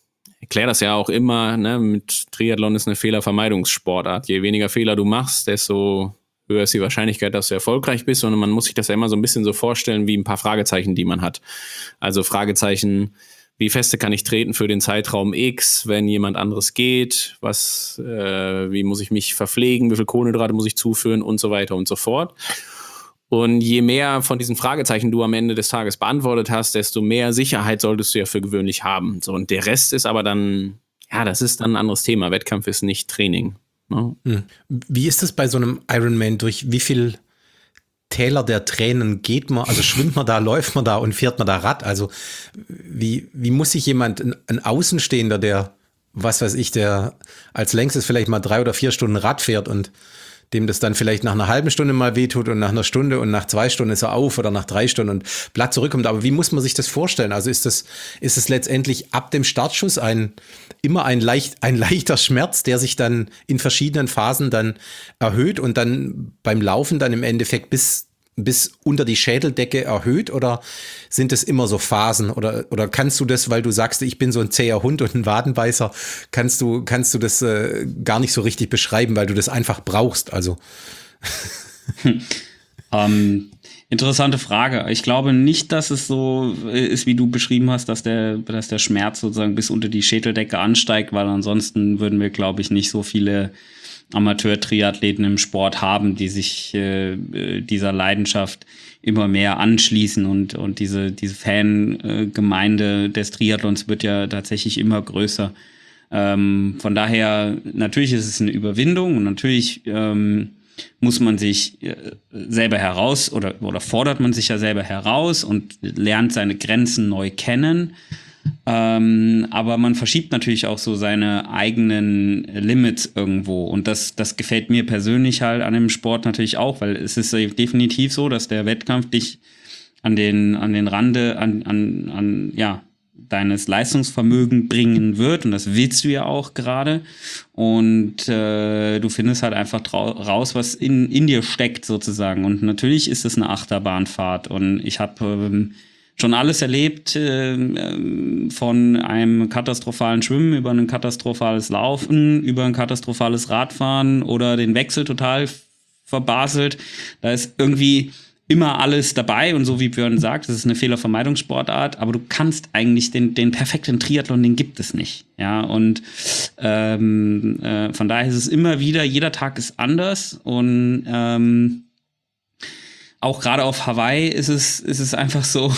erkläre das ja auch immer, ne, mit Triathlon ist eine Fehlervermeidungssportart. Je weniger Fehler du machst, desto höher ist die Wahrscheinlichkeit, dass du erfolgreich bist. Und man muss sich das ja immer so ein bisschen so vorstellen wie ein paar Fragezeichen, die man hat. Also Fragezeichen, wie feste kann ich treten für den Zeitraum X, wenn jemand anderes geht? Wie muss ich mich verpflegen? Wie viel Kohlenhydrate muss ich zuführen? Und so weiter und so fort. Und je mehr von diesen Fragezeichen du am Ende des Tages beantwortet hast, desto mehr Sicherheit solltest du ja für gewöhnlich haben. So, und der Rest ist aber dann, ja, das ist dann ein anderes Thema. Wettkampf ist nicht Training. Ne? Wie ist das bei so einem Ironman? Durch wie viel Täler der Tränen geht man? Also schwimmt man da, läuft man da und fährt man da Rad? Also wie muss sich jemand, ein Außenstehender, der, was weiß ich, der als längstes vielleicht mal 3 oder 4 Stunden Rad fährt und dem das dann vielleicht nach einer halben Stunde mal wehtut und nach einer Stunde und nach 2 Stunden ist er auf oder nach 3 Stunden und platt zurückkommt. Aber wie muss man sich das vorstellen? Also ist es letztendlich ab dem Startschuss immer ein leichter Schmerz, der sich dann in verschiedenen Phasen dann erhöht und dann beim Laufen dann im Endeffekt bis unter die Schädeldecke erhöht, oder sind es immer so Phasen, oder kannst du das, weil du sagst, ich bin so ein zäher Hund und ein Wadenbeißer, kannst du das gar nicht so richtig beschreiben, weil du das einfach brauchst, also. Interessante Frage. Ich glaube nicht, dass es so ist, wie du beschrieben hast, dass der Schmerz sozusagen bis unter die Schädeldecke ansteigt, weil ansonsten würden wir, glaube ich, nicht so viele Amateur-Triathleten im Sport haben, die sich dieser Leidenschaft immer mehr anschließen, und diese Fangemeinde des Triathlons wird ja tatsächlich immer größer. Von daher, natürlich ist es eine Überwindung und natürlich muss man sich selber heraus oder fordert man sich ja selber heraus und lernt seine Grenzen neu kennen. Aber man verschiebt natürlich auch so seine eigenen Limits irgendwo, und das gefällt mir persönlich halt an dem Sport natürlich auch, weil es ist definitiv so, dass der Wettkampf dich an den Rande deines Leistungsvermögens bringen wird, und das willst du ja auch gerade, und du findest halt einfach raus, was in dir steckt sozusagen, und natürlich ist es eine Achterbahnfahrt, und ich habe schon alles erlebt, von einem katastrophalen Schwimmen über ein katastrophales Laufen, über ein katastrophales Radfahren oder den Wechsel total verbaselt. Da ist irgendwie immer alles dabei, und so wie Björn sagt, das ist eine Fehlervermeidungssportart, aber du kannst eigentlich den perfekten Triathlon, den gibt es nicht. Ja, und von daher ist es immer wieder, jeder Tag ist anders, und auch gerade auf Hawaii ist es einfach so,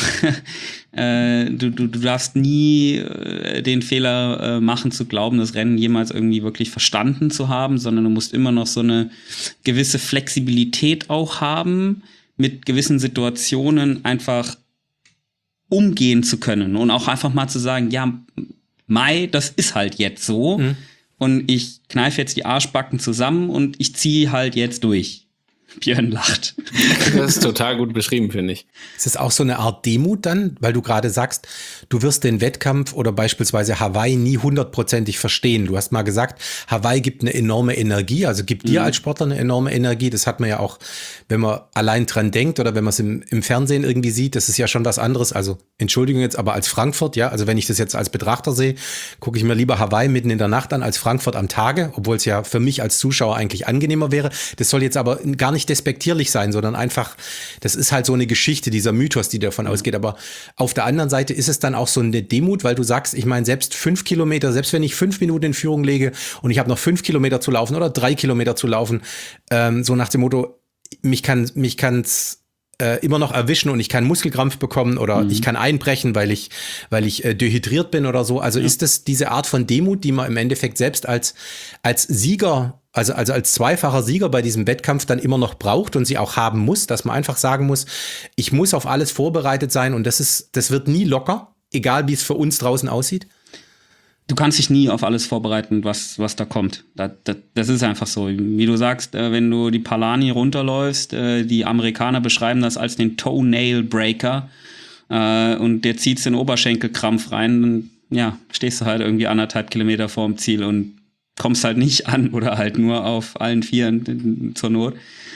du darfst nie den Fehler machen zu glauben, das Rennen jemals irgendwie wirklich verstanden zu haben, sondern du musst immer noch so eine gewisse Flexibilität auch haben, mit gewissen Situationen einfach umgehen zu können und auch einfach mal zu sagen, ja, Mai, das ist halt jetzt so, und ich kneife jetzt die Arschbacken zusammen und ich ziehe halt jetzt durch. Björn lacht. Das ist total gut beschrieben, finde ich. Ist das auch so eine Art Demut dann, weil du gerade sagst, du wirst den Wettkampf oder beispielsweise Hawaii nie 100%ig verstehen. Du hast mal gesagt, Hawaii gibt eine enorme Energie, also gibt dir als Sportler eine enorme Energie. Das hat man ja auch, wenn man allein dran denkt oder wenn man es im Fernsehen irgendwie sieht, das ist ja schon was anderes. Also Entschuldigung jetzt, aber als Frankfurt, ja, also wenn ich das jetzt als Betrachter sehe, gucke ich mir lieber Hawaii mitten in der Nacht an als Frankfurt am Tage, obwohl es ja für mich als Zuschauer eigentlich angenehmer wäre. Das soll jetzt aber gar nicht despektierlich sein, sondern einfach, das ist halt so eine Geschichte, dieser Mythos, die davon ausgeht. Aber auf der anderen Seite ist es dann auch so eine Demut, weil du sagst, ich meine, selbst 5 Kilometer, selbst wenn ich 5 Minuten in Führung lege und ich habe noch 5 Kilometer zu laufen oder 3 Kilometer zu laufen, so nach dem Motto, mich kann's immer noch erwischen und ich kann Muskelkrampf bekommen oder ich kann einbrechen, weil ich dehydriert bin oder so. Also ist das diese Art von Demut, die man im Endeffekt selbst als Sieger, also als zweifacher Sieger bei diesem Wettkampf dann immer noch braucht und sie auch haben muss, dass man einfach sagen muss, ich muss auf alles vorbereitet sein, und das wird nie locker, egal wie es für uns draußen aussieht? Du kannst dich nie auf alles vorbereiten, was da kommt. Das ist einfach so. Wie du sagst, wenn du die Palani runterläufst, die Amerikaner beschreiben das als den Toenail Breaker, und der zieht den Oberschenkelkrampf rein, dann ja, stehst du halt irgendwie 1,5 Kilometer vorm Ziel und kommst halt nicht an oder halt nur auf allen Vieren zur Not.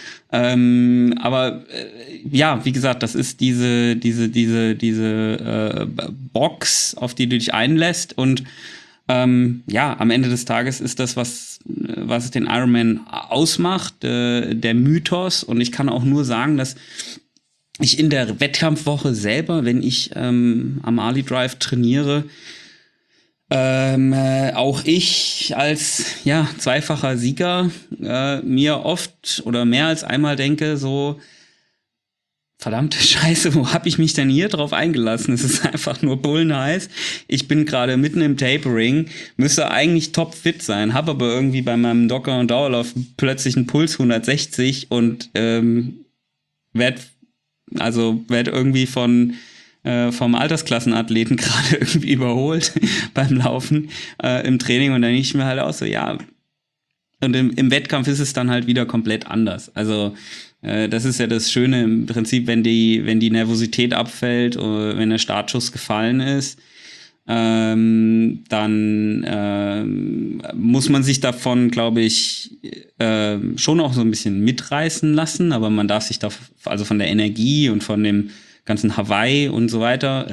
Aber ja, wie gesagt, das ist diese Box, auf die du dich einlässt, und Ja, am Ende des Tages ist das, was den Ironman ausmacht, der Mythos. Und ich kann auch nur sagen, dass ich in der Wettkampfwoche selber, wenn ich am Ali Drive trainiere, auch ich als zweifacher Sieger mir oft oder mehr als einmal denke, so verdammte Scheiße, wo habe ich mich denn hier drauf eingelassen? Es ist einfach nur bullenheiß. Ich bin gerade mitten im Tapering, müsste eigentlich topfit sein, habe aber irgendwie bei meinem Docker- und Dauerlauf plötzlich einen Puls 160 und werd irgendwie vom Altersklassenathleten gerade irgendwie überholt beim Laufen im Training. Und dann denke ich mir halt auch so, ja. Und im Wettkampf ist es dann halt wieder komplett anders. Also das ist ja das Schöne im Prinzip, wenn die Nervosität abfällt oder wenn der Startschuss gefallen ist, dann muss man sich davon, glaube ich, schon auch so ein bisschen mitreißen lassen, aber man darf sich da, also von der Energie und von dem ganzen Hawaii und so weiter,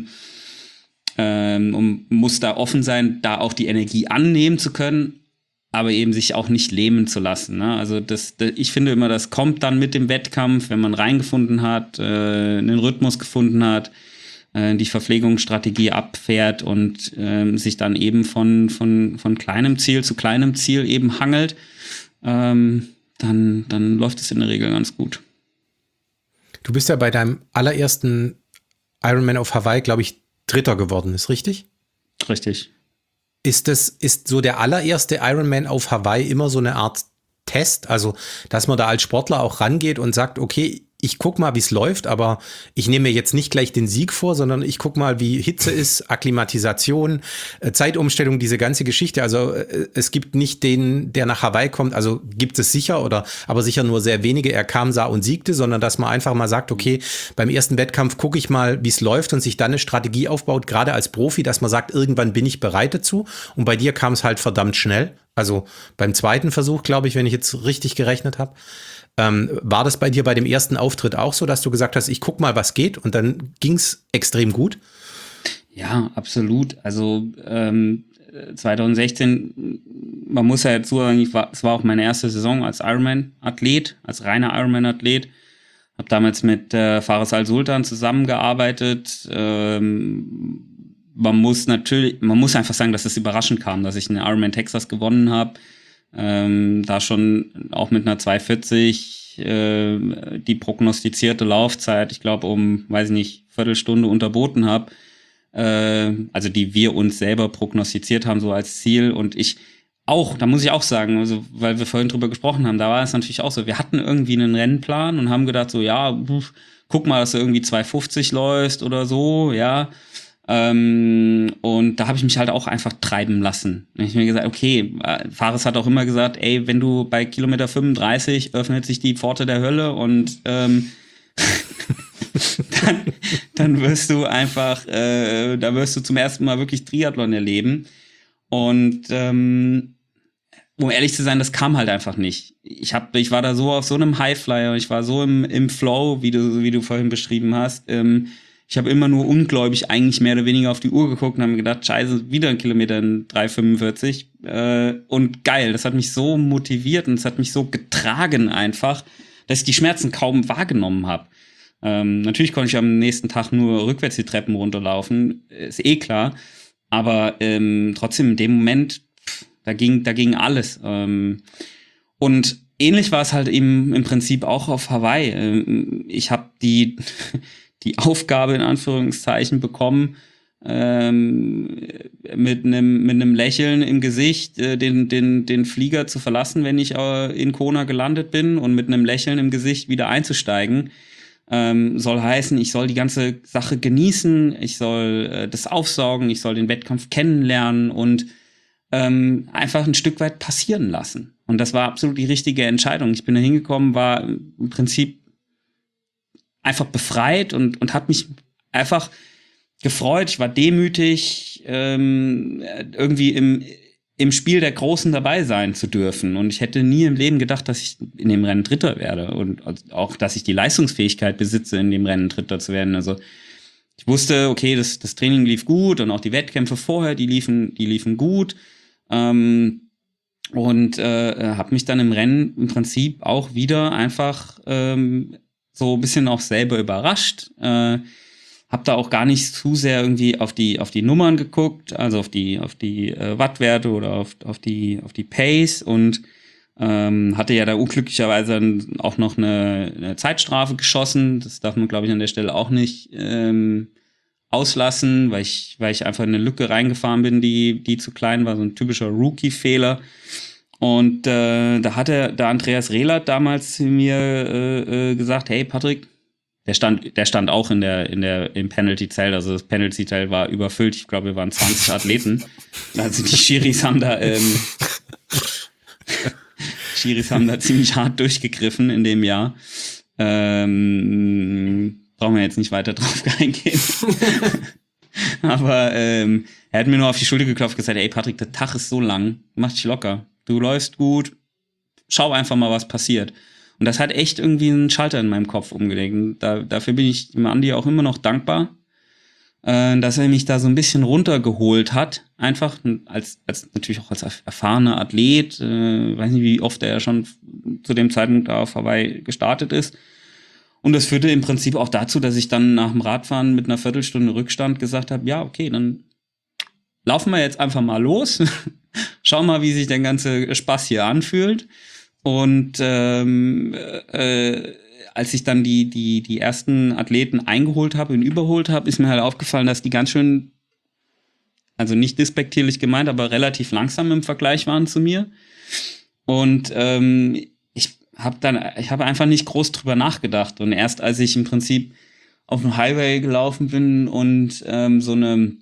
und muss da offen sein, da auch die Energie annehmen zu können, aber eben sich auch nicht lähmen zu lassen. Ne? Also ich finde immer, das kommt dann mit dem Wettkampf, wenn man reingefunden hat, einen Rhythmus gefunden hat, die Verpflegungsstrategie abfährt und sich dann eben von kleinem Ziel zu kleinem Ziel eben hangelt, dann läuft es in der Regel ganz gut. Du bist ja bei deinem allerersten Ironman auf Hawaii, glaube ich, Dritter geworden, ist richtig? Richtig. Ist so der allererste Ironman auf Hawaii immer so eine Art Test? Also, dass man da als Sportler auch rangeht und sagt, okay, ich guck mal, wie es läuft, aber ich nehme mir jetzt nicht gleich den Sieg vor, sondern ich guck mal, wie Hitze ist, Akklimatisation, Zeitumstellung, diese ganze Geschichte. Also es gibt nicht den, der nach Hawaii kommt, also gibt es sicher, aber sicher nur sehr wenige. Er kam, sah und siegte, sondern dass man einfach mal sagt, okay, beim ersten Wettkampf gucke ich mal, wie es läuft und sich dann eine Strategie aufbaut, gerade als Profi, dass man sagt, irgendwann bin ich bereit dazu. Und bei dir kam es halt verdammt schnell. Also beim zweiten Versuch, glaube ich, wenn ich jetzt richtig gerechnet habe. War das bei dir bei dem ersten Auftritt auch so, dass du gesagt hast, ich guck mal, was geht, und dann ging's extrem gut? Ja, absolut. Also 2016, man muss ja jetzt sagen, es war auch meine erste Saison als Ironman-Athlet, als reiner Ironman-Athlet. Habe damals mit Fares Al-Sultan zusammengearbeitet. Man muss einfach sagen, dass es überraschend kam, dass ich einen Ironman Texas gewonnen habe. Da schon auch mit einer 2:40 die prognostizierte Laufzeit, ich glaube Viertelstunde unterboten habe, also die wir uns selber prognostiziert haben, so als Ziel. Und da muss ich auch sagen, also weil wir vorhin drüber gesprochen haben, da war es natürlich auch so, wir hatten irgendwie einen Rennplan und haben gedacht so, ja, guck mal, dass du irgendwie 2:50 läufst oder so, ja. Und da habe ich mich halt auch einfach treiben lassen. Ich habe mir gesagt, okay, Fares hat auch immer gesagt, ey, wenn du bei Kilometer 35 öffnet sich die Pforte der Hölle und dann wirst du einfach, da wirst du zum ersten Mal wirklich Triathlon erleben. Und um ehrlich zu sein, das kam halt einfach nicht. Ich war da so auf so einem Highflyer, ich war so im Flow, wie du vorhin beschrieben hast. Ich habe immer nur ungläubig eigentlich mehr oder weniger auf die Uhr geguckt und habe mir gedacht, scheiße, wieder ein Kilometer in 3:45. Und geil, das hat mich so motiviert und es hat mich so getragen einfach, dass ich die Schmerzen kaum wahrgenommen habe. Natürlich konnte ich am nächsten Tag nur rückwärts die Treppen runterlaufen, ist eh klar. Aber trotzdem in dem Moment, da ging alles. Und ähnlich war es halt eben im Prinzip auch auf Hawaii. Ich habe die Aufgabe in Anführungszeichen bekommen, mit einem Lächeln im Gesicht den Flieger zu verlassen, wenn ich in Kona gelandet bin, und mit einem Lächeln im Gesicht wieder einzusteigen. Soll heißen, ich soll die ganze Sache genießen, ich soll das aufsaugen, ich soll den Wettkampf kennenlernen und einfach ein Stück weit passieren lassen. Und das war absolut die richtige Entscheidung. Ich bin da hingekommen, war im Prinzip einfach befreit und hat mich einfach gefreut. Ich war demütig, irgendwie im Spiel der Großen dabei sein zu dürfen. Und ich hätte nie im Leben gedacht, dass ich in dem Rennen Dritter werde und auch, dass ich die Leistungsfähigkeit besitze, in dem Rennen Dritter zu werden. Also ich wusste, okay, das Training lief gut und auch die Wettkämpfe vorher, die liefen gut. Und habe mich dann im Rennen im Prinzip auch wieder einfach so ein bisschen auch selber überrascht. Habe da auch gar nicht zu sehr irgendwie auf die Nummern geguckt, also auf die Wattwerte oder auf die Pace und hatte ja da unglücklicherweise auch noch eine Zeitstrafe geschossen. Das darf man, glaube ich, an der Stelle auch nicht auslassen, weil ich einfach in eine Lücke reingefahren bin, die zu klein war, so ein typischer Rookie-Fehler. Und da hat der Andreas Rehlert damals zu mir gesagt, hey Patrick, der stand auch im Penalty-Zelt, also das Penalty-Zelt war überfüllt, ich glaube, wir waren 20 Athleten. Also die Schiris haben da ziemlich hart durchgegriffen in dem Jahr. Brauchen wir jetzt nicht weiter drauf eingehen. Aber er hat mir nur auf die Schulter geklopft und gesagt, ey Patrick, der Tag ist so lang, mach dich locker. Du läufst gut, schau einfach mal, was passiert. Und das hat echt irgendwie einen Schalter in meinem Kopf umgelegt. Und dafür bin ich dem Andi auch immer noch dankbar, dass er mich da so ein bisschen runtergeholt hat. Einfach als natürlich auch als erfahrener Athlet. Weiß nicht, wie oft er schon zu dem Zeitpunkt da auf Hawaii gestartet ist. Und das führte im Prinzip auch dazu, dass ich dann nach dem Radfahren mit einer Viertelstunde Rückstand gesagt habe, ja, okay, dann laufen wir jetzt einfach mal los. Schau mal, wie sich der ganze Spaß hier anfühlt. Und als ich dann die ersten Athleten eingeholt habe und überholt habe, ist mir halt aufgefallen, dass die ganz schön, also nicht despektierlich gemeint, aber relativ langsam im Vergleich waren zu mir. Und ich habe einfach nicht groß drüber nachgedacht. Und erst als ich im Prinzip auf dem Highway gelaufen bin und so einen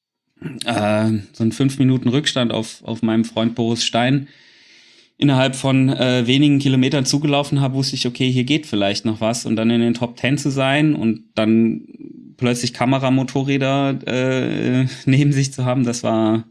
5 Minuten Rückstand auf meinem Freund Boris Stein innerhalb von wenigen Kilometern zugelaufen habe, wusste ich, okay, hier geht vielleicht noch was. Und dann in den Top 10 zu sein und dann plötzlich Kameramotorräder neben sich zu haben, das war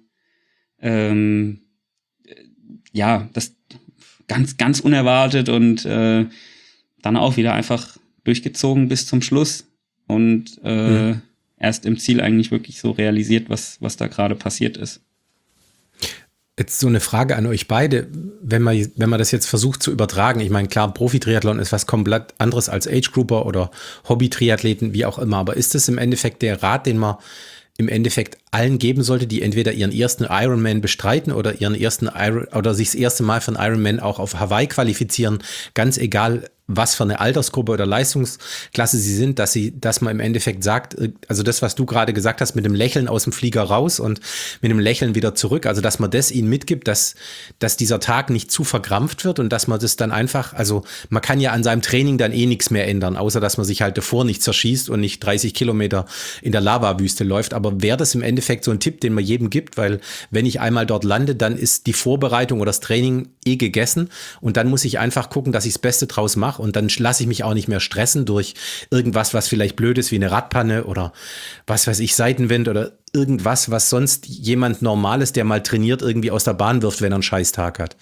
das ganz, ganz unerwartet und dann auch wieder einfach durchgezogen bis zum Schluss und erst im Ziel eigentlich wirklich so realisiert, was da gerade passiert ist. Jetzt so eine Frage an euch beide, wenn man das jetzt versucht zu übertragen. Ich meine, klar, Profi-Triathlon ist was komplett anderes als Age-Grouper oder Hobby-Triathleten, wie auch immer. Aber ist das im Endeffekt der Rat, den man im Endeffekt allen geben sollte, die entweder ihren ersten Ironman bestreiten oder sich das erste Mal für einen Ironman auch auf Hawaii qualifizieren, ganz egal, was für eine Altersgruppe oder Leistungsklasse sie sind, dass man im Endeffekt sagt, also das, was du gerade gesagt hast, mit dem Lächeln aus dem Flieger raus und mit dem Lächeln wieder zurück, also dass man das ihnen mitgibt, dass dieser Tag nicht zu verkrampft wird und dass man das dann einfach, also man kann ja an seinem Training dann eh nichts mehr ändern, außer dass man sich halt davor nicht zerschießt und nicht 30 Kilometer in der Lavawüste läuft, aber wäre das im Endeffekt so ein Tipp, den man jedem gibt, weil wenn ich einmal dort lande, dann ist die Vorbereitung oder das Training eh gegessen und dann muss ich einfach gucken, dass ich das Beste draus mache und dann lasse ich mich auch nicht mehr stressen durch irgendwas, was vielleicht blöd ist wie eine Radpanne oder was weiß ich, Seitenwind oder irgendwas, was sonst jemand Normales, der mal trainiert, irgendwie aus der Bahn wirft, wenn er einen Scheißtag hat.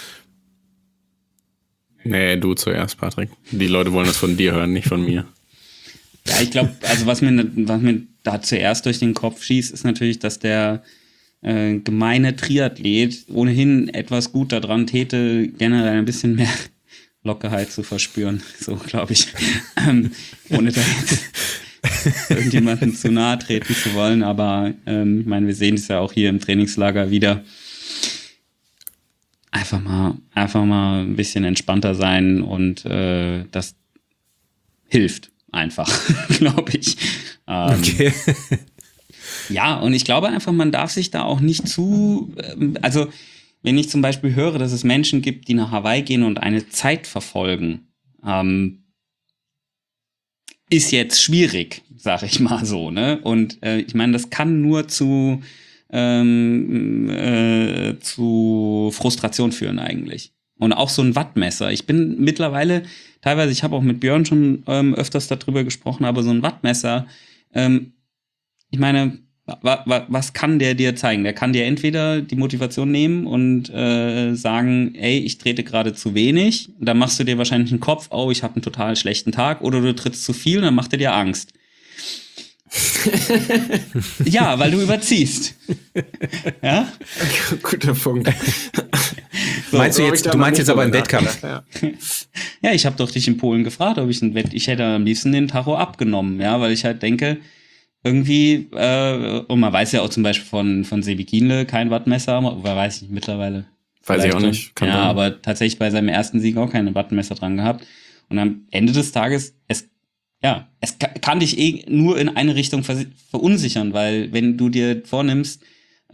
Nee, du zuerst, Patrick. Die Leute wollen das von dir hören, nicht von mir. Ja, ich glaube, also was mir da zuerst durch den Kopf schießt, ist natürlich, dass der gemeine Triathlet ohnehin etwas gut daran täte, generell ein bisschen mehr Lockerheit zu verspüren, so glaube ich, ohne da jetzt irgendjemanden zu nahe treten zu wollen, aber ich meine, wir sehen es ja auch hier im Trainingslager wieder, einfach mal ein bisschen entspannter sein und das hilft einfach, glaube ich. Okay. Ja, und ich glaube einfach, man darf sich da auch nicht also wenn ich zum Beispiel höre, dass es Menschen gibt, die nach Hawaii gehen und eine Zeit verfolgen, ist jetzt schwierig, sag ich mal so, ne? Und ich meine, das kann nur zu Frustration führen eigentlich. Und auch so ein Wattmesser. Ich bin mittlerweile, teilweise, ich habe auch mit Björn schon öfters darüber gesprochen, aber so ein Wattmesser, ich meine, was kann der dir zeigen? Der kann dir entweder die Motivation nehmen und sagen, ey, ich trete gerade zu wenig. Dann machst du dir wahrscheinlich einen Kopf, oh, ich habe einen total schlechten Tag. Oder du trittst zu viel, dann macht er dir Angst. Ja, weil du überziehst. Ja? Guter Punkt. So, meinst du meinst jetzt aber im Wettkampf? Ja. Ja, ich habe doch dich in Polen gefragt, ob ich ich hätte am liebsten den Tacho abgenommen, ja, weil ich halt denke, irgendwie, und man weiß ja auch zum Beispiel von Sebi Kienle kein Wattmesser, oder weiß ich nicht mittlerweile. Weiß ich auch nicht. Kann ja, aber tatsächlich bei seinem ersten Sieg auch keine Wattmesser dran gehabt. Und am Ende des Tages, es kann dich nur in eine Richtung verunsichern, weil wenn du dir vornimmst,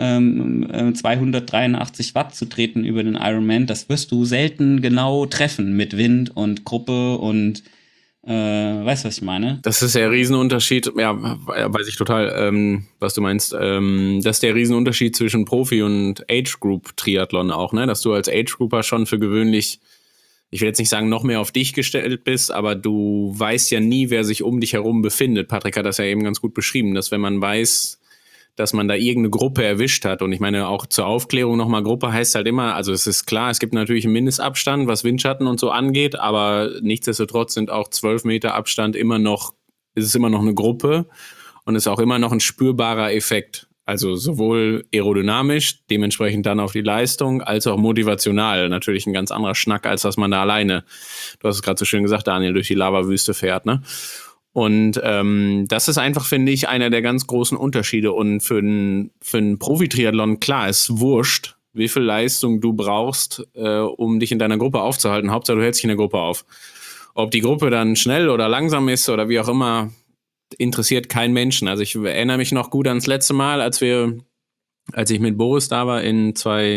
283 Watt zu treten über den Ironman, das wirst du selten genau treffen mit Wind und Gruppe und weißt du, was ich meine? Das ist der Riesenunterschied, ja, weiß ich total, was du meinst. Das ist der Riesenunterschied zwischen Profi- und Age-Group-Triathlon auch, ne? Dass du als Age-Grouper schon für gewöhnlich, ich will jetzt nicht sagen, noch mehr auf dich gestellt bist, aber du weißt ja nie, wer sich um dich herum befindet. Patrick hat das ja eben ganz gut beschrieben, dass wenn man weiß, dass man da irgendeine Gruppe erwischt hat. Und ich meine, auch zur Aufklärung nochmal, Gruppe heißt halt immer, also es ist klar, es gibt natürlich einen Mindestabstand, was Windschatten und so angeht, aber nichtsdestotrotz sind auch 12 Meter Abstand ist es immer noch eine Gruppe und ist auch immer noch ein spürbarer Effekt. Also sowohl aerodynamisch, dementsprechend dann auf die Leistung, als auch motivational. Natürlich ein ganz anderer Schnack, als dass man da alleine, du hast es gerade so schön gesagt, Daniel, durch die Lavawüste fährt, ne? Und das ist einfach, finde ich, einer der ganz großen Unterschiede. Und für einen Profi-Triathlon, klar, ist wurscht, wie viel Leistung du brauchst, um dich in deiner Gruppe aufzuhalten. Hauptsache, du hältst dich in der Gruppe auf. Ob die Gruppe dann schnell oder langsam ist oder wie auch immer, interessiert keinen Menschen. Also ich erinnere mich noch gut ans letzte Mal, als ich mit Boris da war in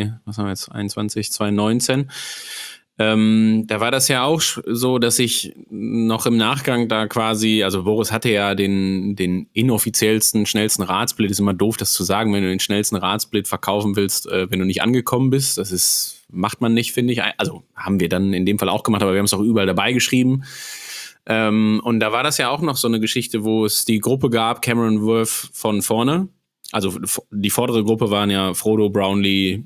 2019. Da war das ja auch so, dass ich noch im Nachgang da quasi, also Boris hatte ja den inoffiziellsten, schnellsten Radsplit. Ist immer doof, das zu sagen, wenn du den schnellsten Radsplit verkaufen willst, wenn du nicht angekommen bist. Macht man nicht, finde ich. Also haben wir dann in dem Fall auch gemacht, aber wir haben es auch überall dabei geschrieben. Und da war das ja auch noch so eine Geschichte, wo es die Gruppe gab, Cameron Worth von vorne. Also die vordere Gruppe waren ja Frodo, Brownlee,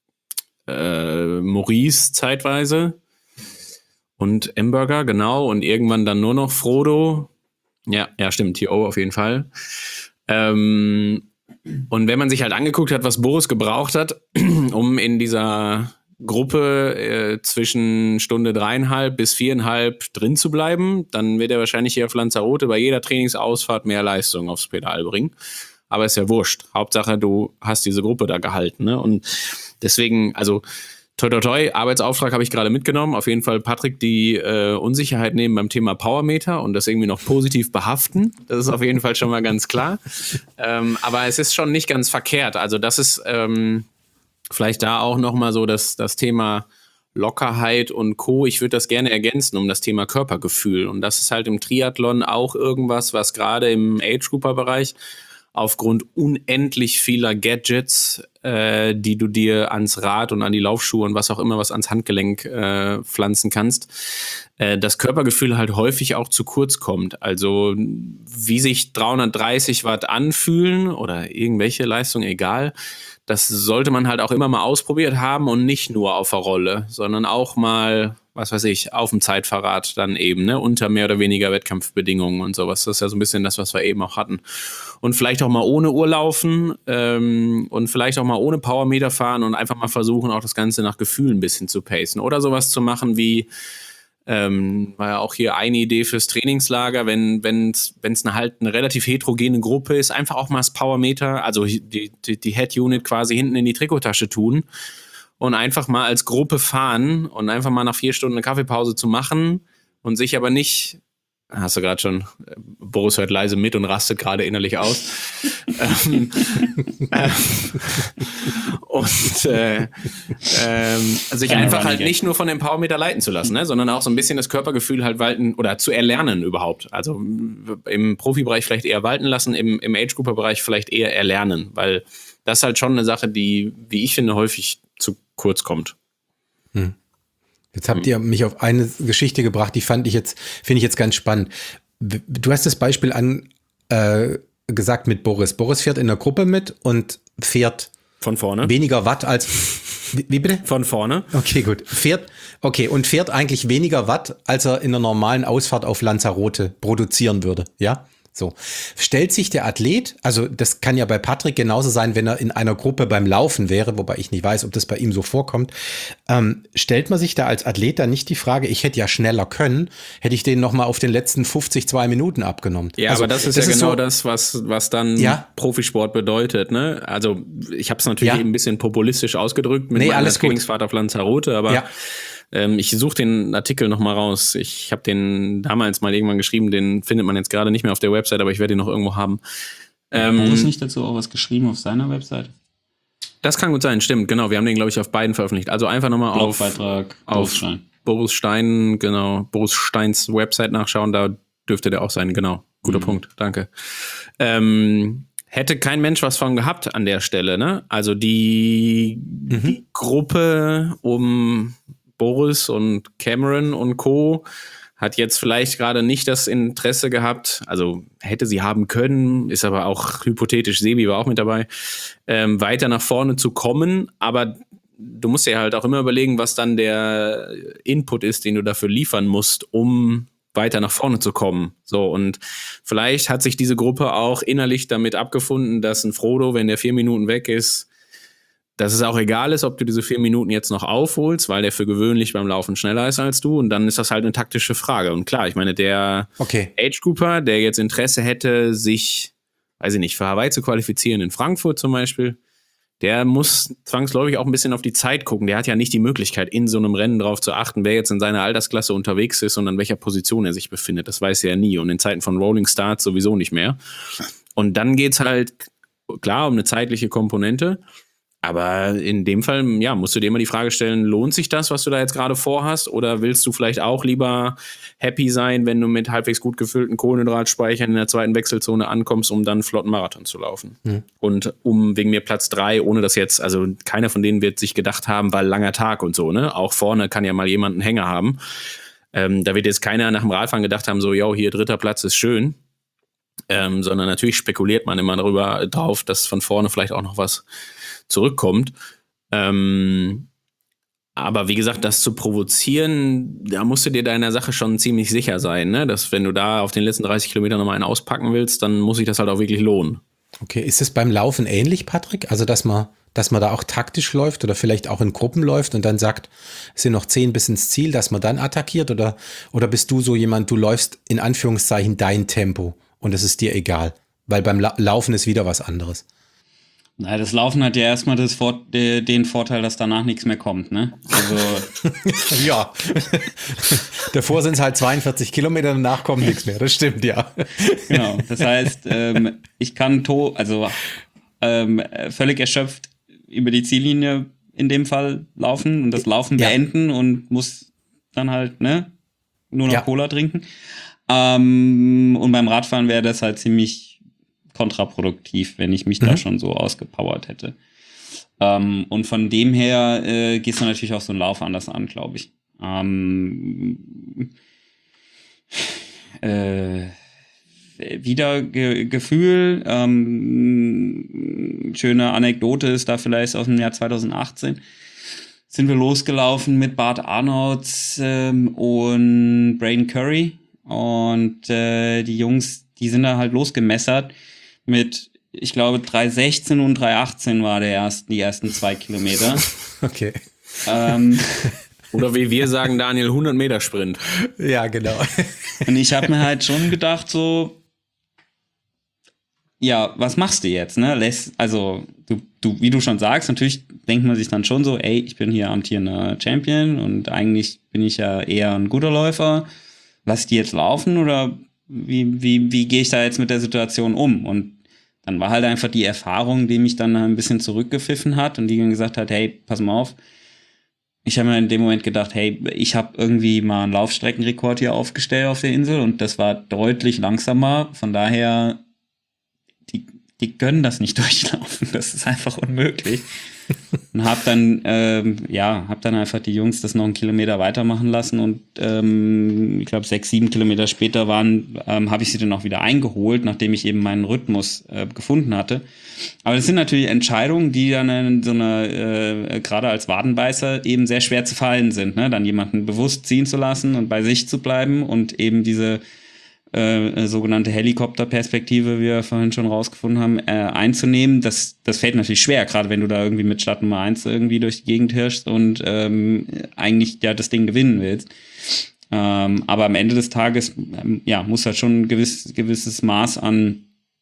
Maurice zeitweise und Emberger, genau, und irgendwann dann nur noch Frodo. Ja, stimmt, T.O. auf jeden Fall. Und wenn man sich halt angeguckt hat, was Boris gebraucht hat, um in dieser Gruppe zwischen Stunde 3,5 bis 4,5 drin zu bleiben, dann wird er wahrscheinlich hier auf Lanzarote bei jeder Trainingsausfahrt mehr Leistung aufs Pedal bringen. Aber ist ja wurscht. Hauptsache, du hast diese Gruppe da gehalten, ne? Und deswegen, also toi toi toi, Arbeitsauftrag habe ich gerade mitgenommen. Auf jeden Fall, Patrick, die Unsicherheit nehmen beim Thema Powermeter und das irgendwie noch positiv behaften. Das ist auf jeden Fall schon mal ganz klar. Aber es ist schon nicht ganz verkehrt. Also das ist vielleicht da auch nochmal so das Thema Lockerheit und Co. Ich würde das gerne ergänzen um das Thema Körpergefühl. Und das ist halt im Triathlon auch irgendwas, was gerade im Age-Grouper-Bereich aufgrund unendlich vieler Gadgets, die du dir ans Rad und an die Laufschuhe und was auch immer, was ans Handgelenk pflanzen kannst, das Körpergefühl halt häufig auch zu kurz kommt. Also wie sich 330 Watt anfühlen oder irgendwelche Leistung, egal, das sollte man halt auch immer mal ausprobiert haben und nicht nur auf der Rolle, sondern auch mal, was weiß ich, auf dem Zeitfahrrad dann eben, ne, unter mehr oder weniger Wettkampfbedingungen und sowas. Das ist ja so ein bisschen das, was wir eben auch hatten. Und vielleicht auch mal ohne Uhr laufen und vielleicht auch mal ohne Powermeter fahren und einfach mal versuchen, auch das Ganze nach Gefühl ein bisschen zu pacen. Oder sowas zu machen wie, war ja auch hier eine Idee fürs Trainingslager, wenn es eine relativ heterogene Gruppe ist, einfach auch mal das Powermeter, also die Head-Unit quasi hinten in die Trikottasche tun und einfach mal als Gruppe fahren und einfach mal nach 4 Stunden eine Kaffeepause zu machen und sich aber nicht, hast du gerade schon, Boris hört leise mit und rastet gerade innerlich aus. Sich einfach halt nicht nur von dem Powermeter leiten zu lassen, ne, sondern auch so ein bisschen das Körpergefühl halt walten oder zu erlernen überhaupt. Also im Profibereich vielleicht eher walten lassen, im Age-Grouper-Bereich vielleicht eher erlernen, weil das ist halt schon eine Sache, die, wie ich finde, häufig zu kurz kommt. Jetzt habt ihr mich auf eine Geschichte gebracht, die finde ich jetzt ganz spannend. Du hast das Beispiel gesagt mit Boris. Boris fährt in der Gruppe mit und fährt von vorne weniger Watt als, wie bitte? Von vorne. Okay, gut. Fährt eigentlich weniger Watt, als er in einer normalen Ausfahrt auf Lanzarote produzieren würde, ja? So, stellt sich der Athlet, also das kann ja bei Patrick genauso sein, wenn er in einer Gruppe beim Laufen wäre, wobei ich nicht weiß, ob das bei ihm so vorkommt, stellt man sich da als Athlet dann nicht die Frage, ich hätte ja schneller können, hätte ich den nochmal auf den letzten 2 Minuten abgenommen. Ja, also, aber das ist ja genau so, das, was dann ja? Profisport bedeutet, ne? Also ich habe es natürlich eben ein bisschen populistisch ausgedrückt mit meinem Trainingsvater auf Lanzarote, aber ich suche den Artikel noch mal raus. Ich habe den damals mal irgendwann geschrieben, den findet man jetzt gerade nicht mehr auf der Website, aber ich werde ihn noch irgendwo haben. Boris nicht dazu auch was geschrieben auf seiner Website? Das kann gut sein, stimmt, genau. Wir haben den, glaube ich, auf beiden veröffentlicht. Also einfach nochmal auf Boris Stein, genau, Boris Steins Website nachschauen, da dürfte der auch sein, genau. Guter Punkt, danke. Hätte kein Mensch was von gehabt an der Stelle, ne? Also die Gruppe um Boris und Cameron und Co. hat jetzt vielleicht gerade nicht das Interesse gehabt, also hätte sie haben können, ist aber auch hypothetisch, Sebi war auch mit dabei, weiter nach vorne zu kommen, aber du musst dir halt auch immer überlegen, was dann der Input ist, den du dafür liefern musst, um weiter nach vorne zu kommen. So, und vielleicht hat sich diese Gruppe auch innerlich damit abgefunden, dass ein Frodo, wenn der 4 Minuten weg ist, dass es auch egal ist, ob du diese 4 Minuten jetzt noch aufholst, weil der für gewöhnlich beim Laufen schneller ist als du. Und dann ist das halt eine taktische Frage. Und klar, ich meine, der Age-Grouper, der jetzt Interesse hätte, sich, weiß ich nicht, für Hawaii zu qualifizieren, in Frankfurt zum Beispiel, der muss zwangsläufig auch ein bisschen auf die Zeit gucken. Der hat ja nicht die Möglichkeit, in so einem Rennen drauf zu achten, wer jetzt in seiner Altersklasse unterwegs ist und an welcher Position er sich befindet. Das weiß er ja nie. Und in Zeiten von Rolling Starts sowieso nicht mehr. Und dann geht's halt, klar, um eine zeitliche Komponente. Aber in dem Fall, ja, musst du dir immer die Frage stellen, lohnt sich das, was du da jetzt gerade vorhast? Oder willst du vielleicht auch lieber happy sein, wenn du mit halbwegs gut gefüllten Kohlenhydratspeichern in der zweiten Wechselzone ankommst, um dann einen flotten Marathon zu laufen? Und wegen mir Platz 3, ohne das jetzt, also keiner von denen wird sich gedacht haben, weil langer Tag und so, ne? Auch vorne kann ja mal jemand einen Hänger haben. Da wird jetzt keiner nach dem Radfahren gedacht haben, so, yo, hier 3. Platz ist schön. Sondern natürlich spekuliert man immer drauf, dass von vorne vielleicht auch noch was zurückkommt. Aber wie gesagt, das zu provozieren, da musst du dir deiner Sache schon ziemlich sicher sein, ne? Dass wenn du da auf den letzten 30 Kilometern nochmal einen auspacken willst, dann muss sich das halt auch wirklich lohnen. Okay, ist es beim Laufen ähnlich, Patrick? Also, dass man da auch taktisch läuft oder vielleicht auch in Gruppen läuft und dann sagt, es sind noch 10 bis ins Ziel, dass man dann attackiert? Oder bist du so jemand, du läufst in Anführungszeichen dein Tempo und es ist dir egal? Weil beim Laufen ist wieder was anderes. Na, das Laufen hat ja erstmal den Vorteil, dass danach nichts mehr kommt, ne? Also ja. Davor sind es halt 42 Kilometer, danach kommt nichts mehr. Das stimmt, ja. Genau. Das heißt, ich kann völlig erschöpft über die Ziellinie in dem Fall laufen und das Laufen beenden und muss dann halt, ne, nur noch Cola trinken. Und beim Radfahren wäre das halt ziemlich kontraproduktiv, wenn ich mich da schon so ausgepowert hätte. Und von dem her gehst du natürlich auch so einen Lauf anders an, glaube ich. Wieder Gefühl, schöne Anekdote ist da vielleicht aus dem Jahr 2018. Sind wir losgelaufen mit Bart Arnolds und Braden Curry und die Jungs, die sind da halt losgemessert mit, ich glaube, 3,16 und 3,18 war die ersten 2 Kilometer. Okay. Oder wie wir sagen, Daniel, 100 Meter Sprint. Ja, genau. Und ich habe mir halt schon gedacht, so, ja, was machst du jetzt, ne? Also, du, wie du schon sagst, natürlich denkt man sich dann schon so, ey, ich bin hier amtierender Champion und eigentlich bin ich ja eher ein guter Läufer. Lass ich die jetzt laufen oder wie gehe ich da jetzt mit der Situation um? Und dann war halt einfach die Erfahrung, die mich dann ein bisschen zurückgepfiffen hat und die dann gesagt hat, hey, pass mal auf. Ich habe mir in dem Moment gedacht, hey, ich habe irgendwie mal einen Laufstreckenrekord hier aufgestellt auf der Insel und das war deutlich langsamer. Von daher, die können das nicht durchlaufen. Das ist einfach unmöglich. Und hab dann einfach die Jungs das noch einen Kilometer weitermachen lassen und ich glaube 6-7 Kilometer später habe ich sie dann auch wieder eingeholt, nachdem ich eben meinen Rhythmus gefunden hatte. Aber das sind natürlich Entscheidungen, die dann in so einer gerade als Wadenbeißer eben sehr schwer zu fallen sind, ne? Dann jemanden bewusst ziehen zu lassen und bei sich zu bleiben und eben diese sogenannte Helikopterperspektive, wie wir vorhin schon rausgefunden haben, einzunehmen. Das fällt natürlich schwer, gerade wenn du da irgendwie mit Stadt Nummer 1 irgendwie durch die Gegend hirschst und eigentlich ja das Ding gewinnen willst. Aber am Ende des Tages muss halt schon ein gewisses Maß an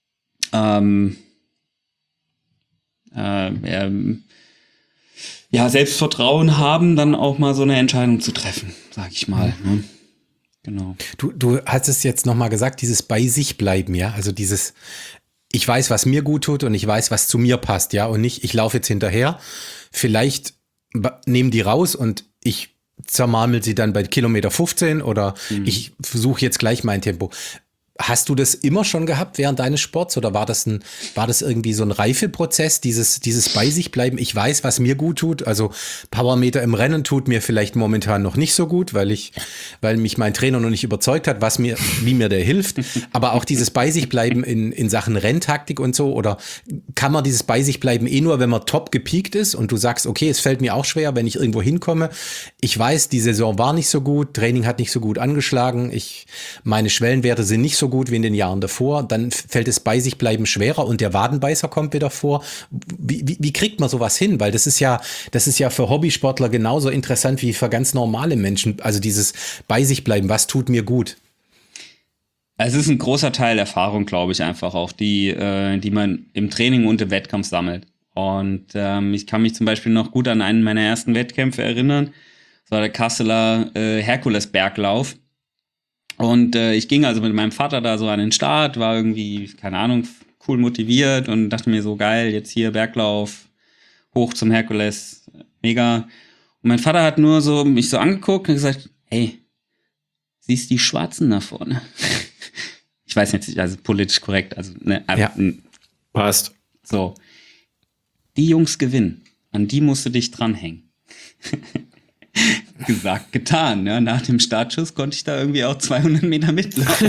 Selbstvertrauen haben, dann auch mal so eine Entscheidung zu treffen, sag ich mal. Ne? Genau. Du hast es jetzt nochmal gesagt, dieses bei sich bleiben, ja, also dieses, ich weiß, was mir gut tut und ich weiß, was zu mir passt, ja, und nicht, ich laufe jetzt hinterher, vielleicht nehmen die raus und ich zermarmel sie dann bei Kilometer 15 oder ich versuche jetzt gleich mein Tempo. Hast du das immer schon gehabt während deines Sports oder war das irgendwie so ein Reifeprozess, dieses bei sich bleiben? Ich weiß, was mir gut tut. Also Powermeter im Rennen tut mir vielleicht momentan noch nicht so gut, weil mich mein Trainer noch nicht überzeugt hat, wie mir der hilft. Aber auch dieses bei sich bleiben in Sachen Renntaktik und so, oder kann man dieses bei sich bleiben nur, wenn man top gepiekt ist und du sagst, okay, es fällt mir auch schwer, wenn ich irgendwo hinkomme. Ich weiß, die Saison war nicht so gut, Training hat nicht so gut angeschlagen, meine Schwellenwerte sind nicht so gut wie in den Jahren davor, dann fällt es bei sich bleiben schwerer und der Wadenbeißer kommt wieder vor. Wie kriegt man sowas hin? Weil das ist ja für Hobbysportler genauso interessant wie für ganz normale Menschen. Also dieses bei sich bleiben, was tut mir gut? Es ist ein großer Teil Erfahrung, glaube ich, einfach auch, die man im Training und im Wettkampf sammelt. Und ich kann mich zum Beispiel noch gut an einen meiner ersten Wettkämpfe erinnern. Das war der Kasseler Herkulesberglauf. Und ich ging also mit meinem Vater da so an den Start, war irgendwie, keine Ahnung, cool motiviert und dachte mir so, geil, jetzt hier Berglauf, hoch zum Herkules, mega. Und mein Vater hat nur so mich so angeguckt und gesagt, hey, siehst die Schwarzen da vorne? Ich weiß nicht, also politisch korrekt, also ne, ja, passt. So, die Jungs gewinnen, an die musst du dich dranhängen. Gesagt, getan. Ja. Nach dem Startschuss konnte ich da irgendwie auch 200 Meter mitlaufen.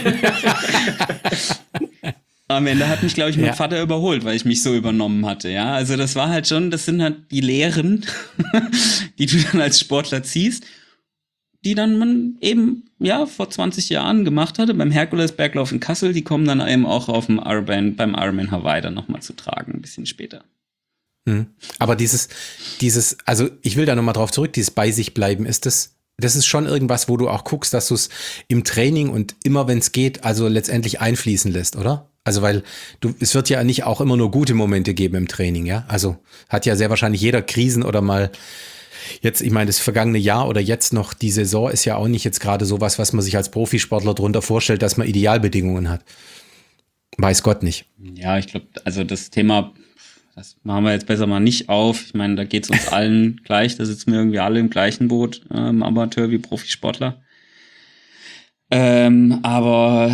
Am Ende hat mich, glaube ich, mein Vater überholt, weil ich mich so übernommen hatte. Ja, also das war halt schon, das sind halt die Lehren, die du dann als Sportler ziehst, die dann man eben vor 20 Jahren gemacht hatte beim Herkulesberglauf in Kassel. Die kommen dann eben auch auf dem beim Ironman Hawaii dann nochmal zu tragen, ein bisschen später. Aber dieses, also ich will da nochmal drauf zurück, dieses bei sich bleiben, das ist schon irgendwas, wo du auch guckst, dass du es im Training und immer, wenn es geht, also letztendlich einfließen lässt, oder? Also weil es wird ja nicht auch immer nur gute Momente geben im Training, ja? Also hat ja sehr wahrscheinlich jeder Krisen oder mal jetzt, ich meine, das vergangene Jahr oder jetzt noch die Saison ist ja auch nicht jetzt gerade sowas, was man sich als Profisportler drunter vorstellt, dass man Idealbedingungen hat. Weiß Gott nicht. Ja, ich glaube, also das Thema, das machen wir jetzt besser mal nicht auf. Ich meine, da geht es uns allen gleich. Da sitzen wir irgendwie alle im gleichen Boot, Amateur wie Profisportler. Aber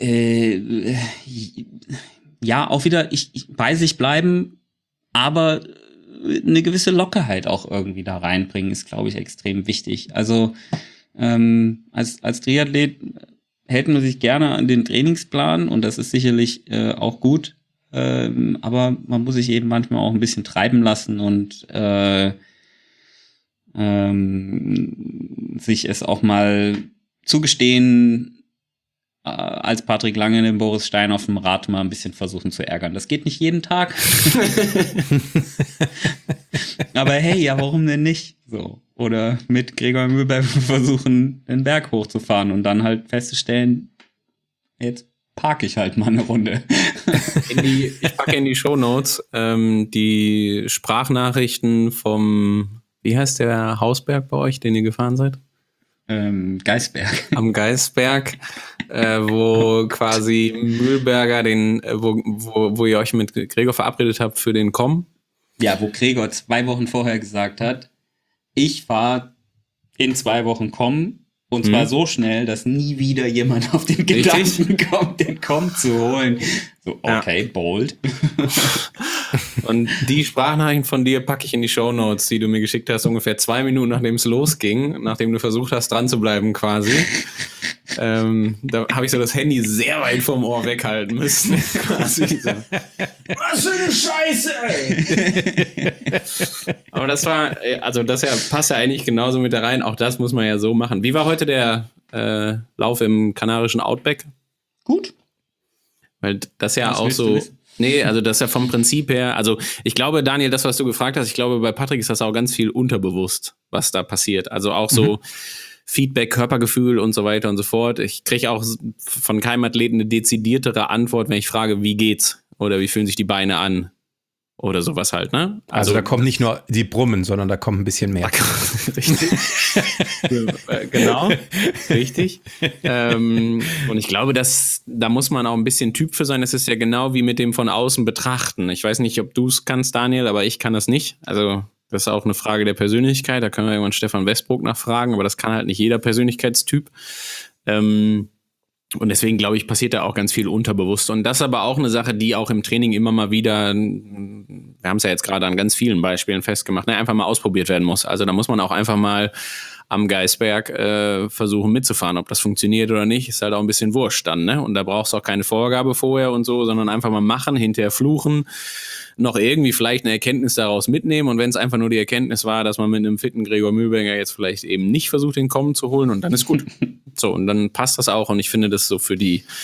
auch wieder ich bei sich bleiben, aber eine gewisse Lockerheit auch irgendwie da reinbringen, ist, glaube ich, extrem wichtig. Also als Triathlet hält man sich gerne an den Trainingsplan und das ist sicherlich auch gut. Aber man muss sich eben manchmal auch ein bisschen treiben lassen und sich es auch mal zugestehen, als Patrick Lange den Boris Stein auf dem Rad mal ein bisschen versuchen zu ärgern. Das geht nicht jeden Tag. Aber hey, ja, warum denn nicht? So. Oder mit Gregor Mühlberg versuchen, den Berg hochzufahren und dann halt festzustellen, jetzt parke ich halt mal eine Runde. Ich packe in die Shownotes die Sprachnachrichten vom, wie heißt der Hausberg bei euch, den ihr gefahren seid? Geisberg. Am Geisberg, wo quasi Mühlberger wo ihr euch mit Gregor verabredet habt für den Komm. Ja, wo Gregor 2 Wochen vorher gesagt hat, ich fahre in 2 Wochen Komm. Und zwar so schnell, dass nie wieder jemand auf den Gedanken kommt, den Komm zu holen. So, okay, ja. Bold. Und die Sprachnachrichten von dir packe ich in die Shownotes, die du mir geschickt hast, ungefähr 2 Minuten, nachdem es losging, nachdem du versucht hast, dran zu bleiben quasi. Da habe ich so das Handy sehr weit vom Ohr weghalten müssen. Quasi so. Was für eine Scheiße, ey! Aber das passt ja eigentlich genauso mit da rein. Auch das muss man ja so machen. Wie war heute der Lauf im kanarischen Outback. Gut. Weil das ja Was auch willst du so. wissen? Nee, also das ist ja vom Prinzip her, also ich glaube, Daniel, das, was du gefragt hast, ich glaube, bei Patrick ist das auch ganz viel unterbewusst, was da passiert. Also auch so Feedback, Körpergefühl und so weiter und so fort. Ich kriege auch von keinem Athleten eine dezidiertere Antwort, wenn ich frage, wie geht's? Oder wie fühlen sich die Beine an? Oder sowas halt, ne? Also da kommen nicht nur die Brummen, sondern da kommt ein bisschen mehr. Richtig. Genau, richtig. Und ich glaube, da muss man auch ein bisschen Typ für sein. Das ist ja genau wie mit dem von außen betrachten. Ich weiß nicht, ob du es kannst, Daniel, aber ich kann das nicht. Also das ist auch eine Frage der Persönlichkeit. Da können wir irgendwann Stefan Westbrook nachfragen, aber das kann halt nicht jeder Persönlichkeitstyp. Und deswegen, glaube ich, passiert da auch ganz viel unterbewusst. Und das ist aber auch eine Sache, die auch im Training immer mal wieder, wir haben es ja jetzt gerade an ganz vielen Beispielen festgemacht, einfach mal ausprobiert werden muss. Also da muss man auch einfach mal am Geisberg versuchen mitzufahren. Ob das funktioniert oder nicht, ist halt auch ein bisschen wurscht dann, ne? Und da brauchst du auch keine Vorgabe vorher und so, sondern einfach mal machen, hinterher fluchen, noch irgendwie vielleicht eine Erkenntnis daraus mitnehmen. Und wenn es einfach nur die Erkenntnis war, dass man mit einem fitten Gregor Mühlberger jetzt vielleicht eben nicht versucht, den Kommen zu holen, und dann ist gut. So, und dann passt das auch. Und ich finde das so fürs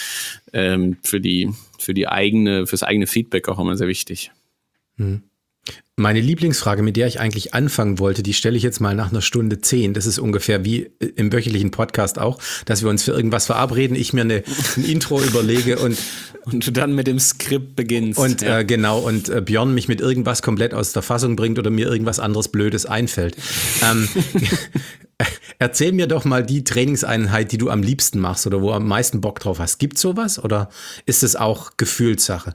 eigene Feedback auch immer sehr wichtig. Meine Lieblingsfrage, mit der ich eigentlich anfangen wollte, die stelle ich jetzt mal nach einer Stunde 10. Das ist ungefähr wie im wöchentlichen Podcast auch, dass wir uns für irgendwas verabreden, ich mir ein Intro überlege und du dann mit dem Skript beginnst. Und genau, und Björn mich mit irgendwas komplett aus der Fassung bringt oder mir irgendwas anderes Blödes einfällt. Erzähl mir doch mal die Trainingseinheit, die du am liebsten machst oder wo du am meisten Bock drauf hast. Gibt's sowas oder ist es auch Gefühlssache?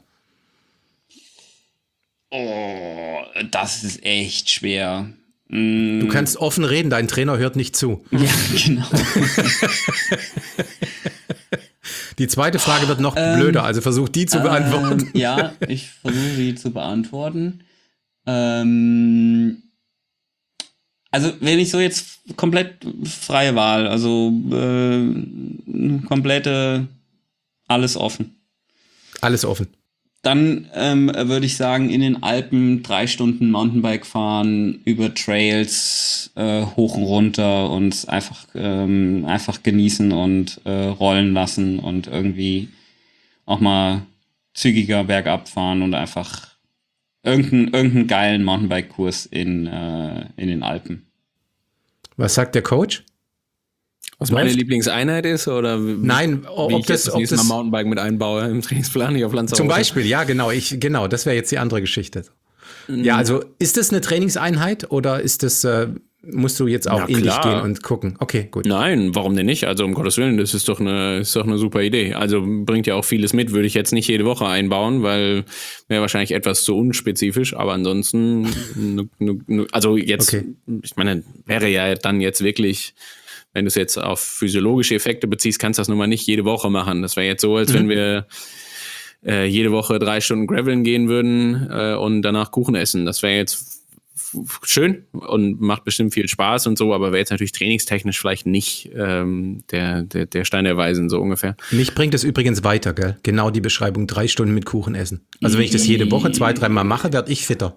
Oh, das ist echt schwer. Du kannst offen reden, dein Trainer hört nicht zu. Ja, genau. Die zweite Frage wird noch blöder, also versuch die zu beantworten. Ja, ich versuche sie zu beantworten. Also wenn ich so jetzt komplett freie Wahl, also komplette, alles offen. Alles offen. Dann würde ich sagen, in den Alpen 3 Stunden Mountainbike fahren, über Trails hoch und runter und einfach genießen und rollen lassen und irgendwie auch mal zügiger bergab fahren und einfach irgendeinen geilen Mountainbike-Kurs in den Alpen. Was sagt der Coach? Was meine Lieblingseinheit ist? Oder nein, ob das Mal Mountainbike mit einbaue im Trainingsplan, nicht auf Lanzarote. Zum Beispiel, ja, genau, das wäre jetzt die andere Geschichte. Ja, also ist das eine Trainingseinheit oder ist das, musst du jetzt auch in dich gehen und gucken? Okay, gut. Nein, warum denn nicht? Also um Gottes Willen, das ist doch eine super Idee. Also bringt ja auch vieles mit, würde ich jetzt nicht jede Woche einbauen, weil wäre wahrscheinlich etwas zu unspezifisch, aber ansonsten, also jetzt, okay. Ich meine, wäre ja dann jetzt wirklich, wenn du es jetzt auf physiologische Effekte beziehst, kannst du das nun mal nicht jede Woche machen. Das wäre jetzt so, als wenn wir jede Woche 3 Stunden graveln gehen würden und danach Kuchen essen. Das wäre jetzt schön und macht bestimmt viel Spaß und so, aber wäre jetzt natürlich trainingstechnisch vielleicht nicht der Stein der Weisen, so ungefähr. Mich bringt es übrigens weiter, gell? Genau die Beschreibung, 3 Stunden mit Kuchen essen. Also wenn ich das jede Woche 2-3 Mal mache, werde ich fitter.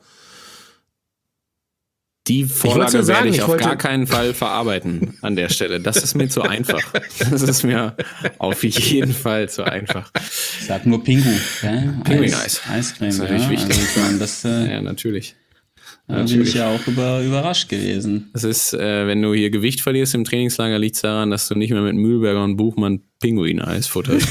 Die Vorlage werde ich auf gar keinen Fall verarbeiten an der Stelle. Das ist mir zu einfach. Das ist mir auf jeden Fall zu einfach. Ich sag nur Pingu. Ja? Pinguin-Eis. Eiscreme, das ist natürlich wichtig. Also, ja, natürlich. Da bin ich ja auch überrascht gewesen. Das ist, wenn du hier Gewicht verlierst im Trainingslager, liegt es daran, dass du nicht mehr mit Mühlberger und Buchmann Pinguin-Eis futterst.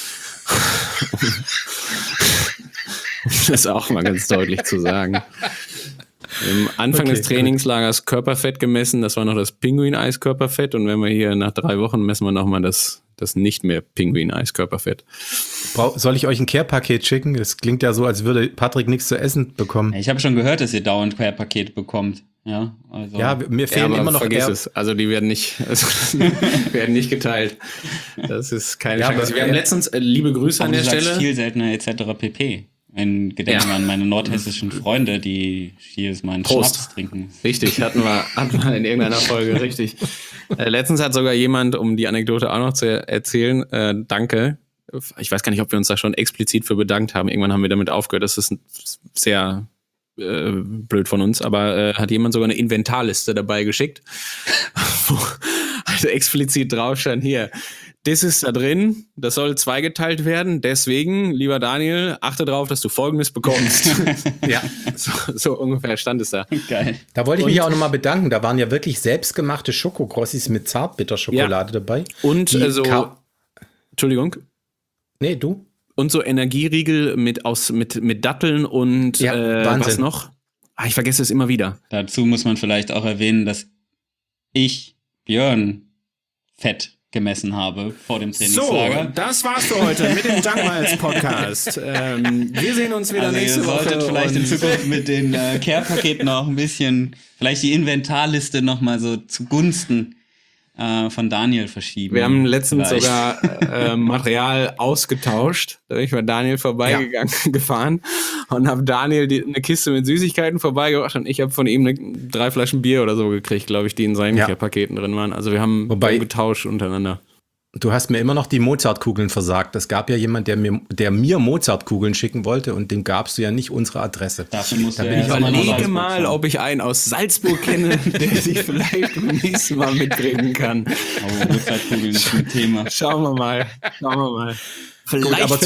Um das auch mal ganz deutlich zu sagen. Im Anfang des Trainingslagers Körperfett gemessen, das war noch das Pinguin-Eis-Körperfett, und wenn wir hier nach 3 Wochen messen wir nochmal das nicht mehr Pinguin-Eis-Körperfett. Soll ich euch ein Care-Paket schicken? Das klingt ja so, als würde Patrick nichts zu essen bekommen. Ich habe schon gehört, dass ihr dauernd Care-Pakete bekommt. Ja, also. Ja, mir fehlen immer noch. Vergiss es. Also die werden nicht geteilt. Das ist keine Chance. Wir haben letztens, liebe Grüße an der Stelle. Viel seltener etc. pp. Ein Gedenken an meine nordhessischen Freunde, die hier meinen Schnaps trinken. Richtig, hatten wir in irgendeiner Folge, richtig. Letztens hat sogar jemand, um die Anekdote auch noch zu erzählen, danke. Ich weiß gar nicht, ob wir uns da schon explizit für bedankt haben. Irgendwann haben wir damit aufgehört. Das ist sehr blöd von uns, aber hat jemand sogar eine Inventarliste dabei geschickt, Also explizit drauf stand hier. Das ist da drin, das soll zweigeteilt werden, deswegen, lieber Daniel, achte darauf, dass du Folgendes bekommst. Ja, so ungefähr stand es da. Geil. Da wollte ich mich auch nochmal bedanken, da waren ja wirklich selbstgemachte Schokokrossis mit Zartbitterschokolade dabei. Und Entschuldigung. Nee, du? Und so Energieriegel mit Datteln und was noch? Ich vergesse es immer wieder. Dazu muss man vielleicht auch erwähnen, dass ich Björn Fett gemessen habe vor dem Trainingslager. So, das war's für heute mit dem Junkmiles-Podcast. Wir sehen uns wieder nächste Woche. Ihr solltet vielleicht in Zukunft mit den Care-Paketen auch ein bisschen, vielleicht die Inventarliste nochmal so zugunsten von Daniel verschieben. Wir haben letztens sogar Material ausgetauscht. Da bin ich bei Daniel gefahren und habe Daniel eine Kiste mit Süßigkeiten vorbeigebracht und ich habe von ihm 3 Flaschen Bier oder so gekriegt, glaube ich, die in seinen Paketen drin waren. Also wir haben getauscht untereinander. Du hast mir immer noch die Mozartkugeln versagt. Es gab ja jemand, der mir Mozartkugeln schicken wollte und dem gabst du ja nicht unsere Adresse. Dafür musst da bin ich überlege mal, ob ich einen aus Salzburg kenne, der sich vielleicht beim nächsten Mal mitbringen kann. Aber Mozartkugeln ist ein Thema. Schauen wir mal. Vielleicht gut, aber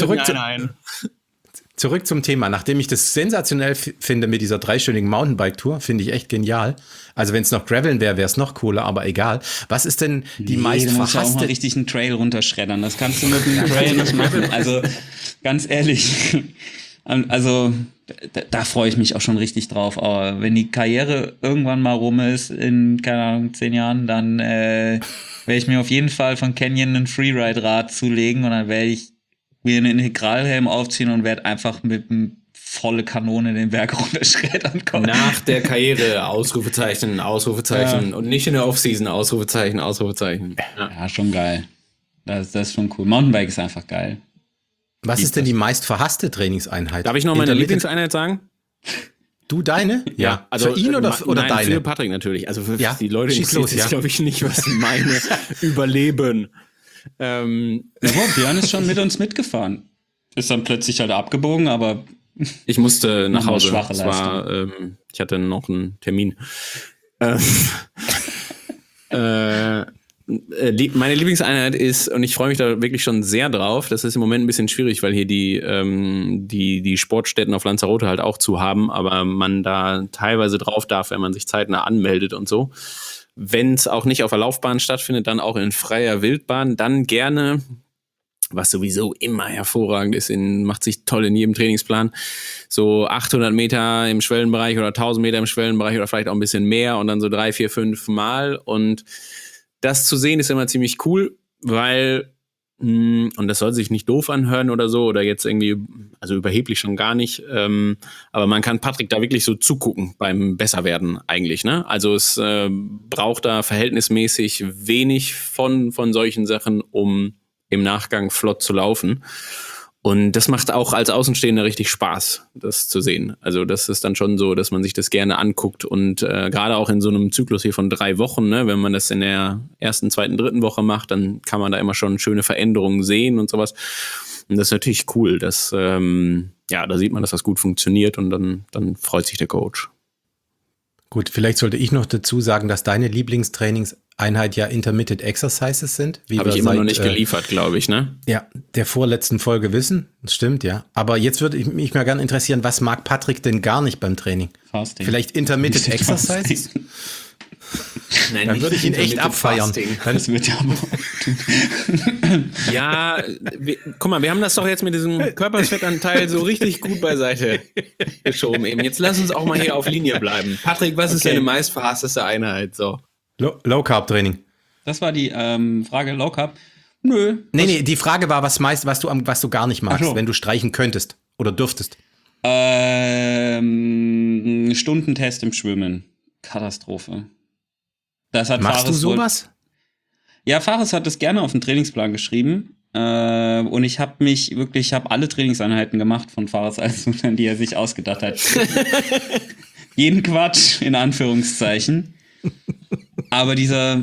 zurück zum Thema. Nachdem ich das sensationell finde mit dieser 3-stündigen Mountainbike-Tour, finde ich echt genial. Also wenn es noch Graveln wäre, wäre es noch cooler, aber egal. Was ist denn die meist verhasste... Du musst auch mal richtig einen Trail runterschreddern. Das kannst du mit einem Trail nicht machen. Also ganz ehrlich, also da freue ich mich auch schon richtig drauf. Aber wenn die Karriere irgendwann mal rum ist, in, keine Ahnung, 10 Jahren, dann werde ich mir auf jeden Fall von Canyon ein Freeride-Rad zulegen und dann werde ich mir einen Integralhelm aufziehen und werde einfach mit einem volle Kanone den Berg runterschreddern kommen. Nach der Karriere, Ausrufezeichen, und nicht in der Offseason, Ausrufezeichen. Ja, schon geil. Das ist schon cool. Mountainbike ist einfach geil. Was ist denn die meist verhasste Trainingseinheit? Darf ich noch meine Lieblingseinheit sagen? Du deine? Ja. Also für ihn oder nein, deine? Für Patrick natürlich. Also für die Leute interessiert es, glaube ich, nicht, was meine überleben. Björn ist schon mit uns mitgefahren. Ist dann plötzlich halt abgebogen, aber ich musste nach Hause. Schwache ich hatte noch einen Termin. Meine Lieblingseinheit ist, und ich freue mich da wirklich schon sehr drauf, das ist im Moment ein bisschen schwierig, weil hier die Sportstätten auf Lanzarote halt auch zu haben, aber man da teilweise drauf darf, wenn man sich zeitnah anmeldet und so. Wenn es auch nicht auf der Laufbahn stattfindet, dann auch in freier Wildbahn, dann gerne, was sowieso immer hervorragend ist, macht sich toll in jedem Trainingsplan, so 800 Meter im Schwellenbereich oder 1000 Meter im Schwellenbereich oder vielleicht auch ein bisschen mehr und dann so 3, 4, 5 Mal. Und das zu sehen ist immer ziemlich cool, weil, und das soll sich nicht doof anhören oder so, oder jetzt irgendwie, also überheblich schon gar nicht, aber man kann Patrick da wirklich so zugucken beim Besserwerden eigentlich, ne? Also es braucht da verhältnismäßig wenig von solchen Sachen, um im Nachgang flott zu laufen. Und das macht auch als Außenstehender richtig Spaß, das zu sehen. Also das ist dann schon so, dass man sich das gerne anguckt und gerade auch in so einem Zyklus hier von 3 Wochen, ne, wenn man das in der 1., 2., 3. Woche macht, dann kann man da immer schon schöne Veränderungen sehen und sowas. Und das ist natürlich cool, dass da sieht man, dass das gut funktioniert und dann freut sich der Coach. Gut, vielleicht sollte ich noch dazu sagen, dass deine Lieblingstrainingseinheit ja Intermittent Exercises sind. Habe ich immer noch nicht geliefert, glaube ich, ne? Ja, der vorletzten Folge wissen. Das stimmt, ja. Aber jetzt würde mich mal gerne interessieren, was mag Patrick denn gar nicht beim Training? Fasting. Vielleicht Intermittent Exercises? Nein, dann würde ich ihn echt abfeiern. Das wird ja aber ja, guck mal, wir haben das doch jetzt mit diesem Körperfettanteil so richtig gut beiseite geschoben eben. Jetzt lass uns auch mal hier auf Linie bleiben. Patrick, was ist deine meist verhassteste Einheit? So. Low Carb Training. Das war die Frage, Low Carb? Nö. Nee, die Frage war, was du gar nicht magst, wenn du streichen könntest oder dürftest. Stundentest im Schwimmen. Katastrophe. Machst du sowas? Ja, Fares hat das gerne auf den Trainingsplan geschrieben. Und ich habe alle Trainingseinheiten gemacht von Fares Alsunan, die er sich ausgedacht hat. Jeden Quatsch, in Anführungszeichen. Aber dieser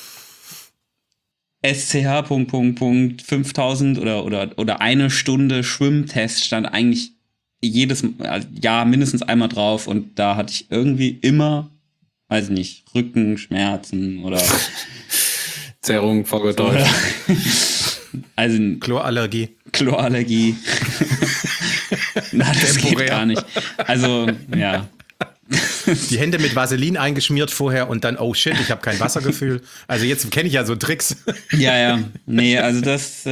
SCH 5000 oder 1 Stunde Schwimmtest stand eigentlich jedes Jahr mindestens einmal drauf und da hatte ich irgendwie immer, weiß nicht, Rückenschmerzen oder Zerrung vorgetäuscht. Also Chlorallergie. Chlorallergie. Na, das geht gar nicht. Also, ja. Die Hände mit Vaseline eingeschmiert vorher und dann, oh shit, ich habe kein Wassergefühl. Also jetzt kenne ich ja so Tricks. Ja. Nee, also das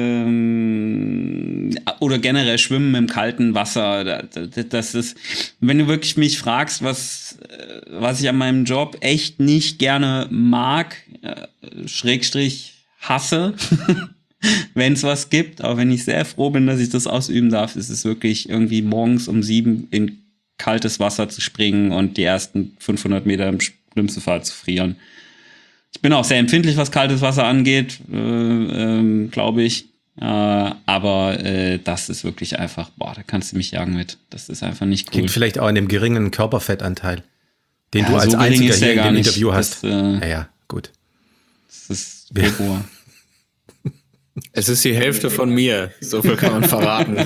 oder generell Schwimmen im kalten Wasser, das ist, wenn du wirklich mich fragst, was ich an meinem Job echt nicht gerne mag, Schrägstrich hasse, wenn es was gibt, auch wenn ich sehr froh bin, dass ich das ausüben darf, ist es wirklich irgendwie morgens um 7 in kaltes Wasser zu springen und die ersten 500 Meter im schlimmsten Fall zu frieren. Ich bin auch sehr empfindlich, was kaltes Wasser angeht, glaube ich. Aber das ist wirklich einfach, da kannst du mich jagen mit. Das ist einfach nicht cool. Liegt vielleicht auch an dem geringen Körperfettanteil, den Ja, du als so gering einziger ist der hier in gar dem nicht. Interview hast. Das, Gut. Das ist Februar. Es ist die Hälfte von mir, so viel kann man verraten.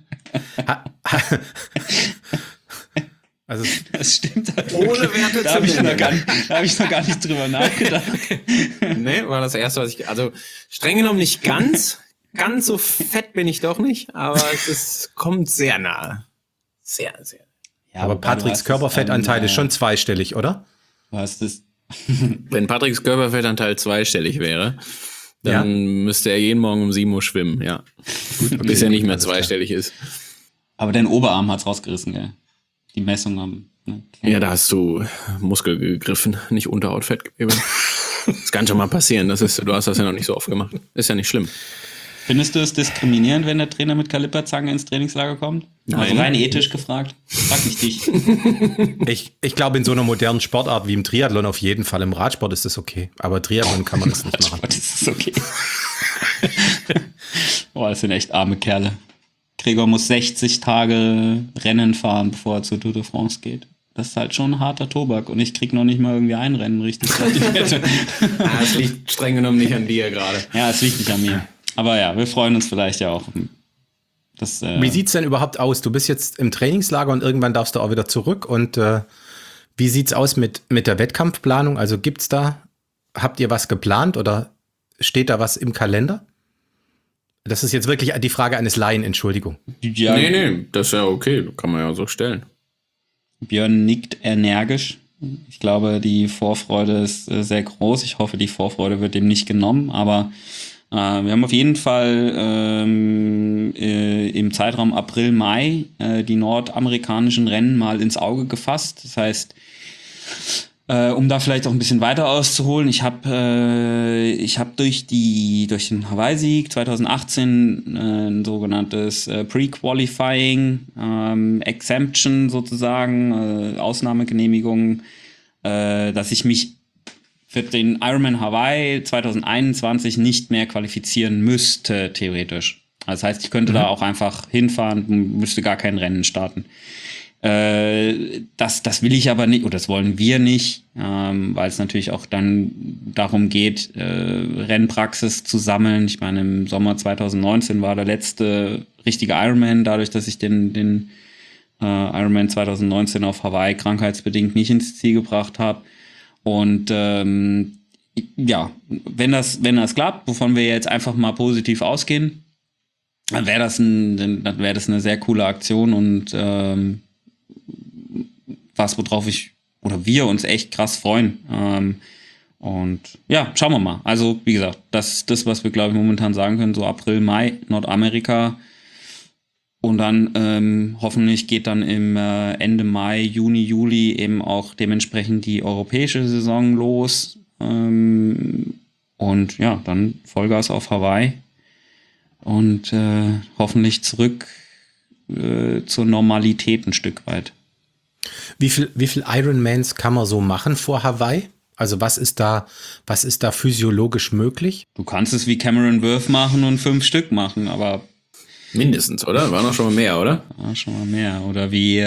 Also Das stimmt. Halt Ohne Werte da habe ich noch gar nicht drüber nachgedacht. Nee, war das erste, was ich, also streng genommen nicht ganz so fett bin ich doch nicht, aber kommt sehr nah. Sehr, sehr. Ja, aber Patricks Körperfettanteil ist schon zweistellig, oder? Was ist? Wenn Patricks Körperfettanteil zweistellig wäre, dann müsste er jeden Morgen um 7 Uhr schwimmen, ja. Gut, bis er nicht mehr zweistellig ist. Aber dein Oberarm hat's rausgerissen, gell? Die Messung haben. Ne? Ja, da hast du Muskel gegriffen, nicht Unterhautfettgewebe. Das kann schon mal passieren. Du hast das ja noch nicht so oft gemacht. Ist ja nicht schlimm. Findest du es diskriminierend, wenn der Trainer mit Kaliberzange ins Trainingslager kommt? Nein. Also rein ethisch gefragt. Frag nicht dich. Ich glaube, in so einer modernen Sportart wie im Triathlon auf jeden Fall. Im Radsport ist das okay. Aber Triathlon kann man das nicht machen. Das ist okay. Das sind echt arme Kerle. Gregor muss 60 Tage Rennen fahren, bevor er zur Tour de France geht. Das ist halt schon harter Tobak und ich krieg noch nicht mal irgendwie ein Rennen richtig. Es liegt streng genommen nicht an dir gerade. Ja, es liegt nicht an mir. Aber ja, wir freuen uns vielleicht ja auch. Wie sieht's denn überhaupt aus? Du bist jetzt im Trainingslager und irgendwann darfst du auch wieder zurück. Und wie sieht's aus mit der Wettkampfplanung? Also habt ihr was geplant oder steht da was im Kalender? Das ist jetzt wirklich die Frage eines Laien, Entschuldigung. Ja, Nee, das ist ja okay. Kann man ja so stellen. Björn nickt energisch. Ich glaube, die Vorfreude ist sehr groß. Ich hoffe, die Vorfreude wird dem nicht genommen. Aber wir haben auf jeden Fall im Zeitraum April, Mai die nordamerikanischen Rennen mal ins Auge gefasst. Das heißt, um da vielleicht auch ein bisschen weiter auszuholen, ich habe durch den Hawaii-Sieg 2018 ein sogenanntes Pre-Qualifying Exemption sozusagen, Ausnahmegenehmigung, dass ich mich für den Ironman Hawaii 2021 nicht mehr qualifizieren müsste, theoretisch. Das heißt, ich könnte da auch einfach hinfahren, müsste gar kein Rennen starten. Das will ich aber nicht, oder das wollen wir nicht, weil es natürlich auch dann darum geht, Rennpraxis zu sammeln. Ich meine, im Sommer 2019 war der letzte richtige Ironman, dadurch, dass ich den Ironman 2019 auf Hawaii krankheitsbedingt nicht ins Ziel gebracht habe. Und wenn das klappt, wovon wir jetzt einfach mal positiv ausgehen, dann wäre das eine sehr coole Aktion und worauf wir uns echt krass freuen. Und ja, schauen wir mal. Also, wie gesagt, das ist das, was wir, glaube ich, momentan sagen können. So April, Mai, Nordamerika. Und dann hoffentlich geht dann im Ende Mai, Juni, Juli eben auch dementsprechend die europäische Saison los. Und ja, dann Vollgas auf Hawaii. Und hoffentlich zurück zur Normalität ein Stück weit. Wie viel Ironmans kann man so machen vor Hawaii? Also was ist da physiologisch möglich? Du kannst es wie Cameron Worth machen und 5 Stück machen, aber Mindestens, oder? War noch schon mal mehr, oder? War schon mal mehr. Oder wie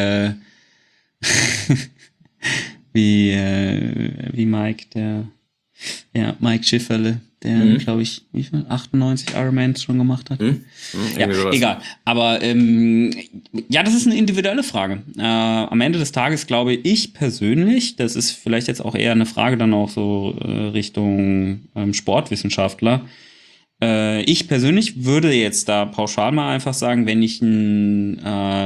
wie Mike, Mike Schifferle, der, glaube ich, wie viel? 98 Ironmans schon gemacht hat. Ja, egal. Aber ja, das ist eine individuelle Frage. Am Ende des Tages glaube ich persönlich, das ist vielleicht jetzt auch eher eine Frage dann auch so Richtung Sportwissenschaftler. Ich persönlich würde jetzt da pauschal mal einfach sagen, wenn ich einen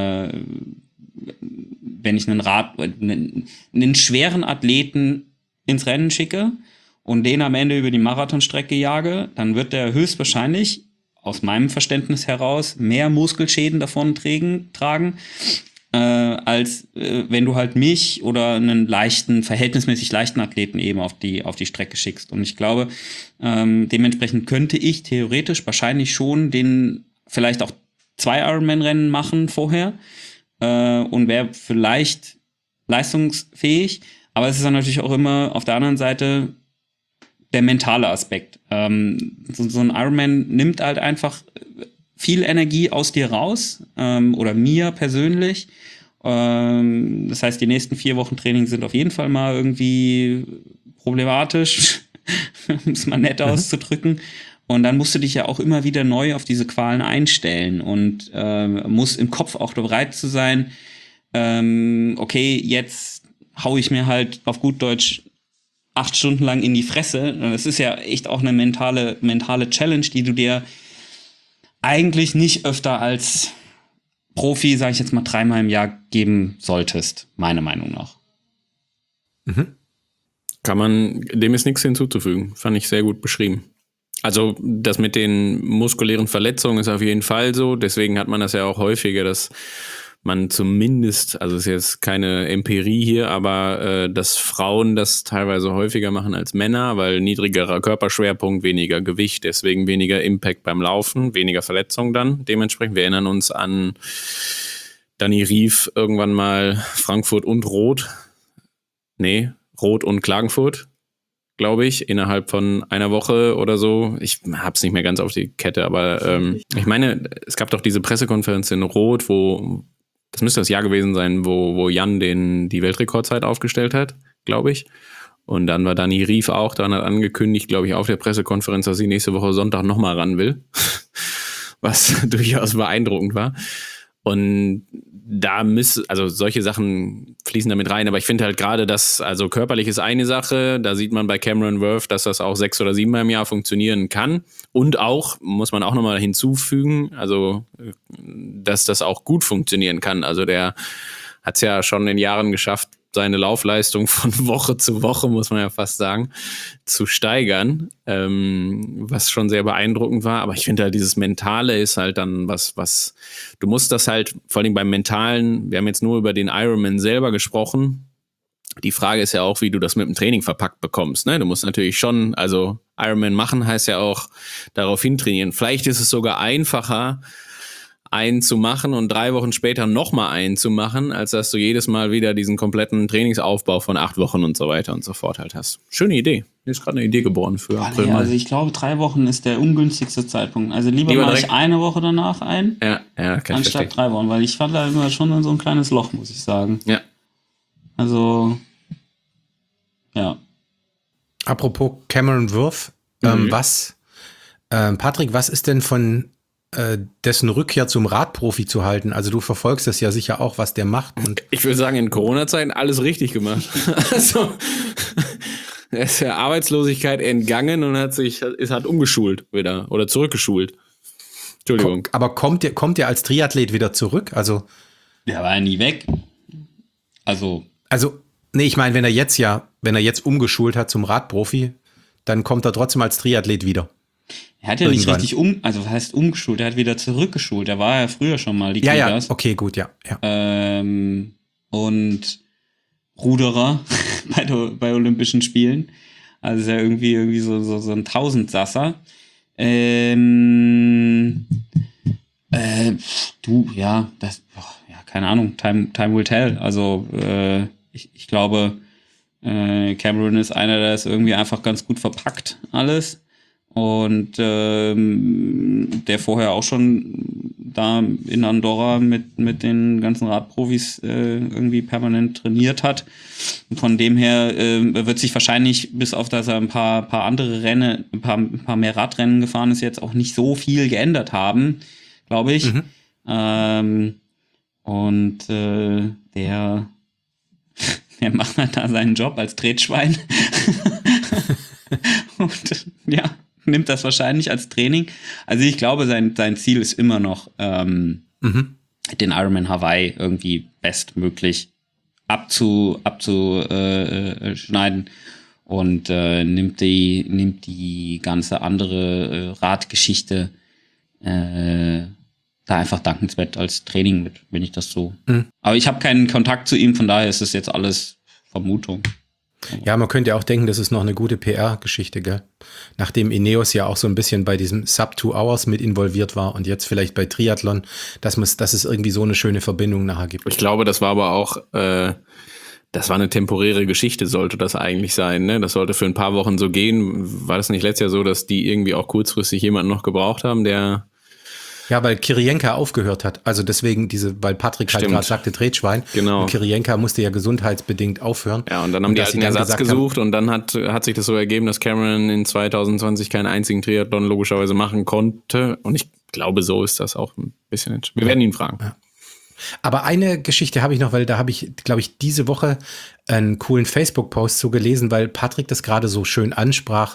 schweren Athleten ins Rennen schicke und den am Ende über die Marathonstrecke jage, dann wird der höchstwahrscheinlich, aus meinem Verständnis heraus, mehr Muskelschäden davon tragen, als wenn du halt mich oder einen verhältnismäßig leichten Athleten eben auf die Strecke schickst. Und ich glaube, dementsprechend könnte ich theoretisch wahrscheinlich schon vielleicht auch 2 Ironman-Rennen machen vorher und wäre vielleicht leistungsfähig. Aber es ist dann natürlich auch immer auf der anderen Seite der mentale Aspekt. So ein Ironman nimmt halt einfach viel Energie aus dir raus, oder mir persönlich. Das heißt, die nächsten 4 Wochen Training sind auf jeden Fall mal irgendwie problematisch, um es mal nett auszudrücken. Und dann musst du dich ja auch immer wieder neu auf diese Qualen einstellen und muss im Kopf auch bereit zu sein, okay, jetzt hau ich mir halt auf gut Deutsch 8 Stunden lang in die Fresse. Das ist ja echt auch eine mentale Challenge, die du dir eigentlich nicht öfter als Profi, sage ich jetzt mal, 3-mal im Jahr geben solltest, meiner Meinung nach. Dem ist nichts hinzuzufügen. Fand ich sehr gut beschrieben. Also das mit den muskulären Verletzungen ist auf jeden Fall so. Deswegen hat man das ja auch häufiger, dass man zumindest, also ist jetzt keine Empirie hier, aber dass Frauen das teilweise häufiger machen als Männer, weil niedrigerer Körperschwerpunkt, weniger Gewicht, deswegen weniger Impact beim Laufen, weniger Verletzungen dann dementsprechend. Wir erinnern uns an Dani Rief irgendwann mal Frankfurt und Rot und Klagenfurt, glaube ich, innerhalb von einer Woche oder so. Ich hab's nicht mehr ganz auf die Kette, aber ich meine, es gab doch diese Pressekonferenz in Rot, das müsste das Jahr gewesen sein, wo Jan die Weltrekordzeit aufgestellt hat, glaube ich. Und dann war Dani Rief auch, dann hat angekündigt, glaube ich, auf der Pressekonferenz, dass sie nächste Woche Sonntag nochmal ran will. Was durchaus beeindruckend war. Und also solche Sachen fließen damit rein. Aber ich finde halt gerade, also körperlich ist eine Sache. Da sieht man bei Cameron Worth, dass das auch 6 oder 7 Mal im Jahr funktionieren kann. Und auch, muss man auch nochmal hinzufügen, also, dass das auch gut funktionieren kann. Also der hat es ja schon in Jahren geschafft, seine Laufleistung von Woche zu Woche, muss man ja fast sagen, zu steigern, was schon sehr beeindruckend war. Aber ich finde halt, dieses Mentale ist halt dann was, du musst das halt, vor allem beim Mentalen, wir haben jetzt nur über den Ironman selber gesprochen. Die Frage ist ja auch, wie du das mit dem Training verpackt bekommst, ne? Du musst natürlich schon, also Ironman machen heißt ja auch darauf hintrainieren. Vielleicht ist es sogar einfacher, einen zu machen und 3 Wochen später nochmal einen zu machen, als dass du jedes Mal wieder diesen kompletten Trainingsaufbau von 8 Wochen und so weiter und so fort halt hast. Schöne Idee. Mir ist gerade eine Idee geboren für April. Nee, also ich glaube, 3 Wochen ist der ungünstigste Zeitpunkt. Also lieber mache ich eine Woche danach ein, anstatt 3 Wochen, weil ich fand da immer schon so ein kleines Loch, muss ich sagen. Ja. Also, ja. Apropos Cameron Worth, Patrick, was ist denn von dessen Rückkehr zum Radprofi zu halten? Also du verfolgst das ja sicher auch, was der macht. Und ich würde sagen, in Corona-Zeiten alles richtig gemacht. Also er ist der Arbeitslosigkeit entgangen und hat umgeschult wieder oder zurückgeschult. Entschuldigung. Aber kommt der als Triathlet wieder zurück? Also der war ja nie weg. Also nee, ich meine, wenn er jetzt umgeschult hat zum Radprofi, dann kommt er trotzdem als Triathlet wieder. Er hat ja nicht richtig was heißt umgeschult? Er hat wieder zurückgeschult. Er war ja früher schon mal die Kitas. Ja, okay, gut, ja. Und Ruderer bei Olympischen Spielen. Also ist ja irgendwie so ein Tausendsasser. Keine Ahnung, time will tell. Also ich glaube, Cameron ist einer, der es irgendwie einfach ganz gut verpackt, alles. Und der vorher auch schon da in Andorra mit den ganzen Radprofis irgendwie permanent trainiert hat. Und von dem her wird sich wahrscheinlich, bis auf dass er ein paar andere Rennen, ein paar mehr Radrennen gefahren ist, jetzt auch nicht so viel geändert haben, glaube ich. Und der macht halt da seinen Job als Tretschwein. Und ja, nimmt das wahrscheinlich als Training. Also ich glaube, sein Ziel ist immer noch, den Ironman Hawaii irgendwie bestmöglich abzuschneiden und nimmt die ganze andere Radgeschichte da einfach dankenswert als Training mit, wenn ich das so. Aber ich habe keinen Kontakt zu ihm, von daher ist es jetzt alles Vermutung. Ja, man könnte ja auch denken, das ist noch eine gute PR-Geschichte, gell? Nachdem Ineos ja auch so ein bisschen bei diesem Sub 2 Hours mit involviert war und jetzt vielleicht bei Triathlon, dass es irgendwie so eine schöne Verbindung nachher gibt. Ich glaube, das war aber auch, das war eine temporäre Geschichte, sollte das eigentlich sein, ne? Das sollte für ein paar Wochen so gehen. War das nicht letztes Jahr so, dass die irgendwie auch kurzfristig jemanden noch gebraucht haben, der... Ja, weil Kirienka aufgehört hat. Also deswegen weil Patrick halt gerade sagte Tretschwein. Genau. Und Kirienka musste ja gesundheitsbedingt aufhören. Ja, und dann haben die halt einen Ersatz gesucht und dann hat sich das so ergeben, dass Cameron in 2020 keinen einzigen Triathlon logischerweise machen konnte. Und ich glaube, so ist das auch ein bisschen. Wir werden ihn fragen. Ja. Aber eine Geschichte habe ich noch, weil da habe ich, glaube ich, diese Woche einen coolen Facebook-Post zu gelesen, weil Patrick das gerade so schön ansprach.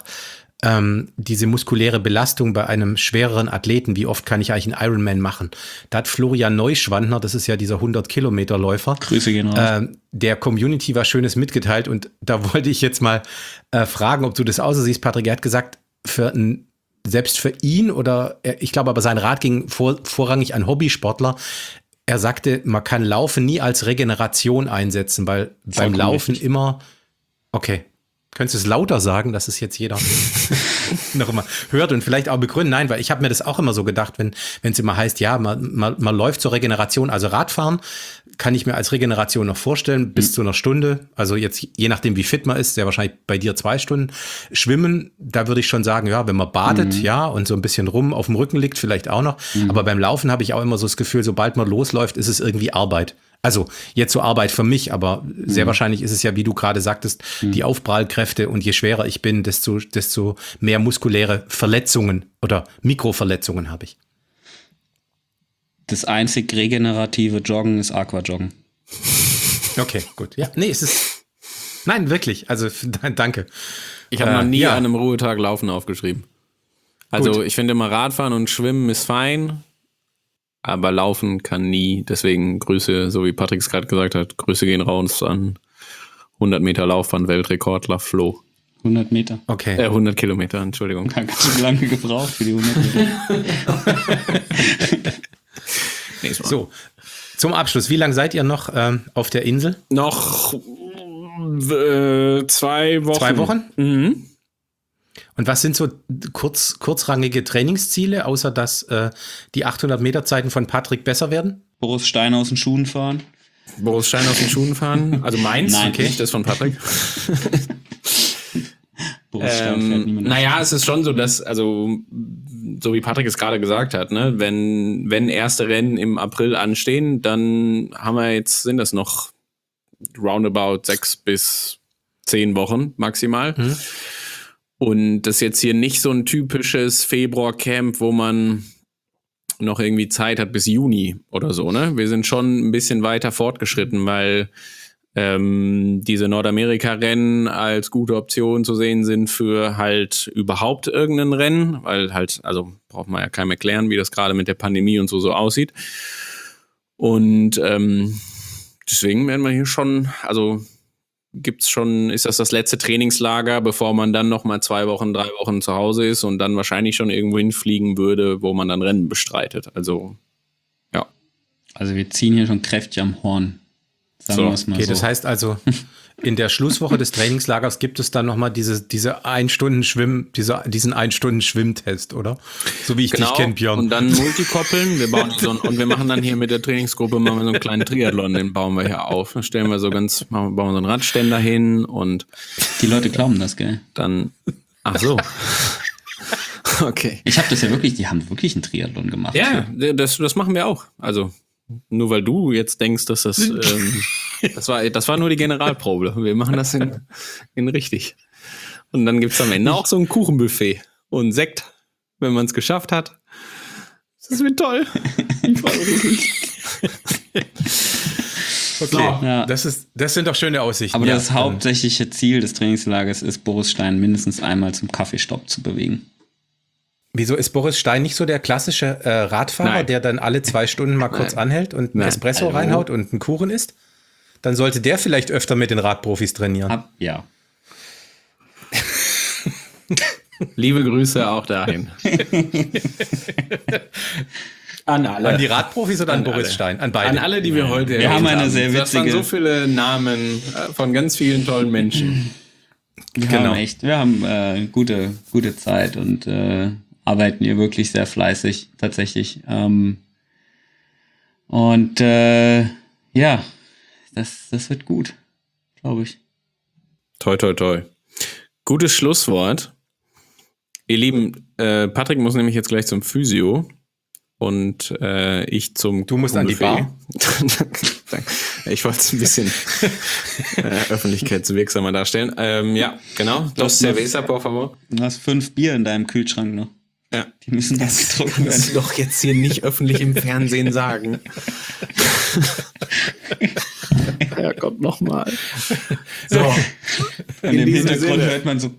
Diese muskuläre Belastung bei einem schwereren Athleten, wie oft kann ich eigentlich einen Ironman machen? Da hat Florian Neuschwandner, das ist ja dieser 100-Kilometer-Läufer, Grüße gehen raus. Der Community was Schönes mitgeteilt und da wollte ich jetzt mal fragen, ob du das auch so siehst, Patrick. Er hat gesagt, selbst für ihn oder ich glaube aber sein Rat ging vorrangig an Hobbysportler. Er sagte, man kann Laufen nie als Regeneration einsetzen, weil beim Laufen immer, okay. Könntest du es lauter sagen, dass es jetzt jeder noch immer hört und vielleicht auch begründen? Nein, weil ich habe mir das auch immer so gedacht, wenn es immer heißt, ja, man läuft zur Regeneration, also Radfahren kann ich mir als Regeneration noch vorstellen, bis zu einer Stunde. Also jetzt, je nachdem, wie fit man ist, sehr wahrscheinlich bei dir 2 Stunden. Schwimmen, da würde ich schon sagen, ja, wenn man badet, ja, und so ein bisschen rum auf dem Rücken liegt, vielleicht auch noch. Aber beim Laufen habe ich auch immer so das Gefühl, sobald man losläuft, ist es irgendwie Arbeit. Also jetzt so Arbeit für mich, aber sehr wahrscheinlich ist es ja, wie du gerade sagtest, die Aufprallkräfte und je schwerer ich bin, desto mehr muskuläre Verletzungen oder Mikroverletzungen habe ich. Das einzig regenerative Joggen ist Aquajoggen. Okay, gut. Ja, nee, nein, wirklich. Also danke. Ich habe noch nie an einem Ruhetag Laufen aufgeschrieben. Also Gut. Ich finde immer Radfahren und Schwimmen ist fein. Aber Laufen kann nie, deswegen Grüße, so wie Patrick es gerade gesagt hat, Grüße gehen raus an 100 Meter Laufbahn, Weltrekordler Flo. 100 Meter. Okay. 100 Kilometer, Entschuldigung. Ganz schön lange gebraucht für die 100 Meter. So, zum Abschluss, wie lange seid ihr noch auf der Insel? Noch 2 Wochen. 2 Wochen? Mhm. Und was sind so kurzrangige Trainingsziele, außer dass die 800-Meter-Zeiten von Patrick besser werden? Boris Stein aus den Schuhen fahren. Boris Stein aus den Schuhen fahren. Also meins, Nein, okay, das von Patrick. Boris Stein fährt niemand. Naja, es ist schon so, dass, also, so wie Patrick es gerade gesagt hat, ne, wenn erste Rennen im April anstehen, dann sind das noch roundabout 6 bis 10 Wochen maximal. Und das ist jetzt hier nicht so ein typisches Februar-Camp, wo man noch irgendwie Zeit hat bis Juni oder so, ne? Wir sind schon ein bisschen weiter fortgeschritten, weil diese Nordamerika-Rennen als gute Option zu sehen sind für halt überhaupt irgendein Rennen, weil halt, also braucht man ja keinem erklären, wie das gerade mit der Pandemie und so aussieht. Und deswegen werden wir hier schon, also ist das letzte Trainingslager, bevor man dann nochmal 2 Wochen, 3 Wochen zu Hause ist und dann wahrscheinlich schon irgendwo hinfliegen würde, wo man dann Rennen bestreitet. Also, ja. Also wir ziehen hier schon kräftig am Horn. Sagen wir es mal Okay, so. das heißt also, in der Schlusswoche des Trainingslagers gibt es dann nochmal diesen 1-Stunden-Schwimmtest, oder? So wie ich dich kenne, Björn. Und dann Multikoppeln. Und wir machen dann hier mit der Trainingsgruppe so einen kleinen Triathlon, den bauen wir hier auf. Dann bauen wir so einen Radständer hin und die Leute glauben das, gell? dann, ach so. Okay. Ich habe das ja wirklich, die haben wirklich einen Triathlon gemacht. Ja, das machen wir auch. Also, nur weil du jetzt denkst, dass das das war nur die Generalprobe. Wir machen das in richtig. Und dann gibt's am Ende auch so ein Kuchenbuffet und Sekt, wenn man es geschafft hat. Das wird toll. Ich freue mich. Okay, So, ja. das sind doch schöne Aussichten. Aber ja, das hauptsächliche Ziel des Trainingslagers ist, Boris Stein mindestens einmal zum Kaffeestopp zu bewegen. Wieso ist Boris Stein nicht so der klassische Radfahrer, Nein. der dann alle 2 Stunden mal kurz anhält und einen Nein. Espresso Hallo? reinhaut und einen Kuchen isst? Dann sollte der vielleicht öfter mit den Radprofis trainieren. Ja. Liebe Grüße auch dahin. An alle. An die Radprofis oder an Boris alle. Stein? An beide. An alle, die wir heute Wir haben erwähnt eine sehr Das waren witzige- so viele Namen von ganz vielen tollen Menschen. Wir Genau. haben gute Zeit und arbeiten hier wirklich sehr fleißig, tatsächlich. Ja, das wird gut, glaube ich. Toi, toi, toi. Gutes Schlusswort. Ihr Lieben, Patrick muss nämlich jetzt gleich zum Physio und ich zum Du musst an die Bar. Ich wollte es ein bisschen öffentlichkeitswirksamer darstellen. Ja, genau. Dos cerveza, por favor. Du hast 5 Bier in deinem Kühlschrank noch. Ja. Die müssen das getrunken Kannst du werden. doch jetzt hier nicht öffentlich im Fernsehen sagen. Herrgott, nochmal. So. Und in im diesem Hintergrund Sinne. hört man so.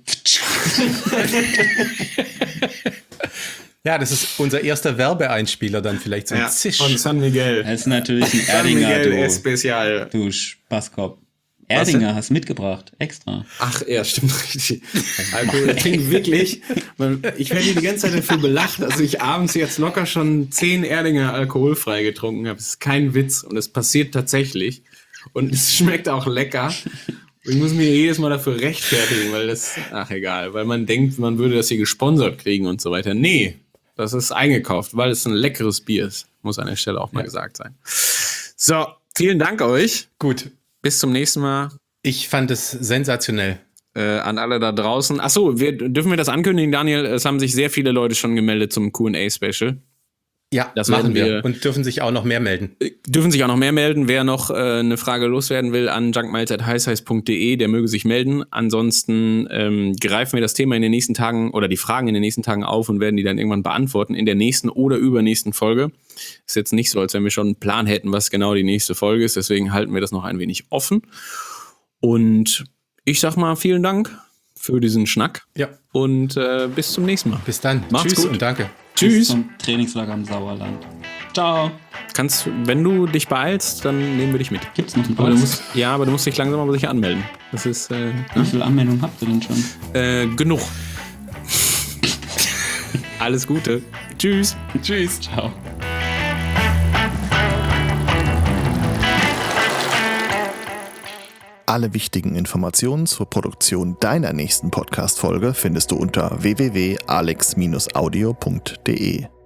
Ja, das ist unser erster Werbeeinspieler dann vielleicht so ein Zisch. Von San Miguel. Das ist natürlich ein San Erdinger, Miguel du, Especial. du Spaßkopf. Erdinger hast mitgebracht, extra. Ach, ja, stimmt richtig. Alkohol klingt wirklich, ich werde die ganze Zeit dafür belacht, dass ich abends jetzt locker schon 10 Erdinger alkoholfrei getrunken habe. Das ist kein Witz und es passiert tatsächlich. Und es schmeckt auch lecker. Ich muss mir jedes Mal dafür rechtfertigen, weil weil man denkt, man würde das hier gesponsert kriegen und so weiter. Nee, das ist eingekauft, weil es ein leckeres Bier ist. Muss an der Stelle auch mal gesagt sein. So, vielen Dank euch. Gut, Bis zum nächsten Mal. ich fand es sensationell. An alle da draußen. Achso, dürfen wir das ankündigen, Daniel? Es haben sich sehr viele Leute schon gemeldet zum Q&A-Special. Ja, Das machen werden wir. wir. Und dürfen sich auch noch mehr melden. Dürfen sich auch noch mehr melden. Wer noch eine Frage loswerden will, an junkmiles@heißheiß.de, der möge sich melden. Ansonsten greifen wir das Thema in den nächsten Tagen oder die Fragen in den nächsten Tagen auf und werden die dann irgendwann beantworten in der nächsten oder übernächsten Folge. Ist jetzt nicht so, als wenn wir schon einen Plan hätten, was genau die nächste Folge ist. Deswegen halten wir das noch ein wenig offen. Und ich sag mal vielen Dank für diesen Schnack. Ja, Und bis zum nächsten Mal. bis dann. Macht's Tschüss gut. und danke. Bis Tschüss. zum Trainingslager im Sauerland. Ciao. Wenn du dich beeilst, dann nehmen wir dich mit. Gibt's noch einen Aber du Platz? musst dich langsam aber sicher anmelden. Das ist Wie viele Anmeldungen habt ihr denn schon? genug. Alles Gute. Tschüss. Tschüss. Ciao. Alle wichtigen Informationen zur Produktion deiner nächsten Podcast-Folge findest du unter www.alex-audio.de.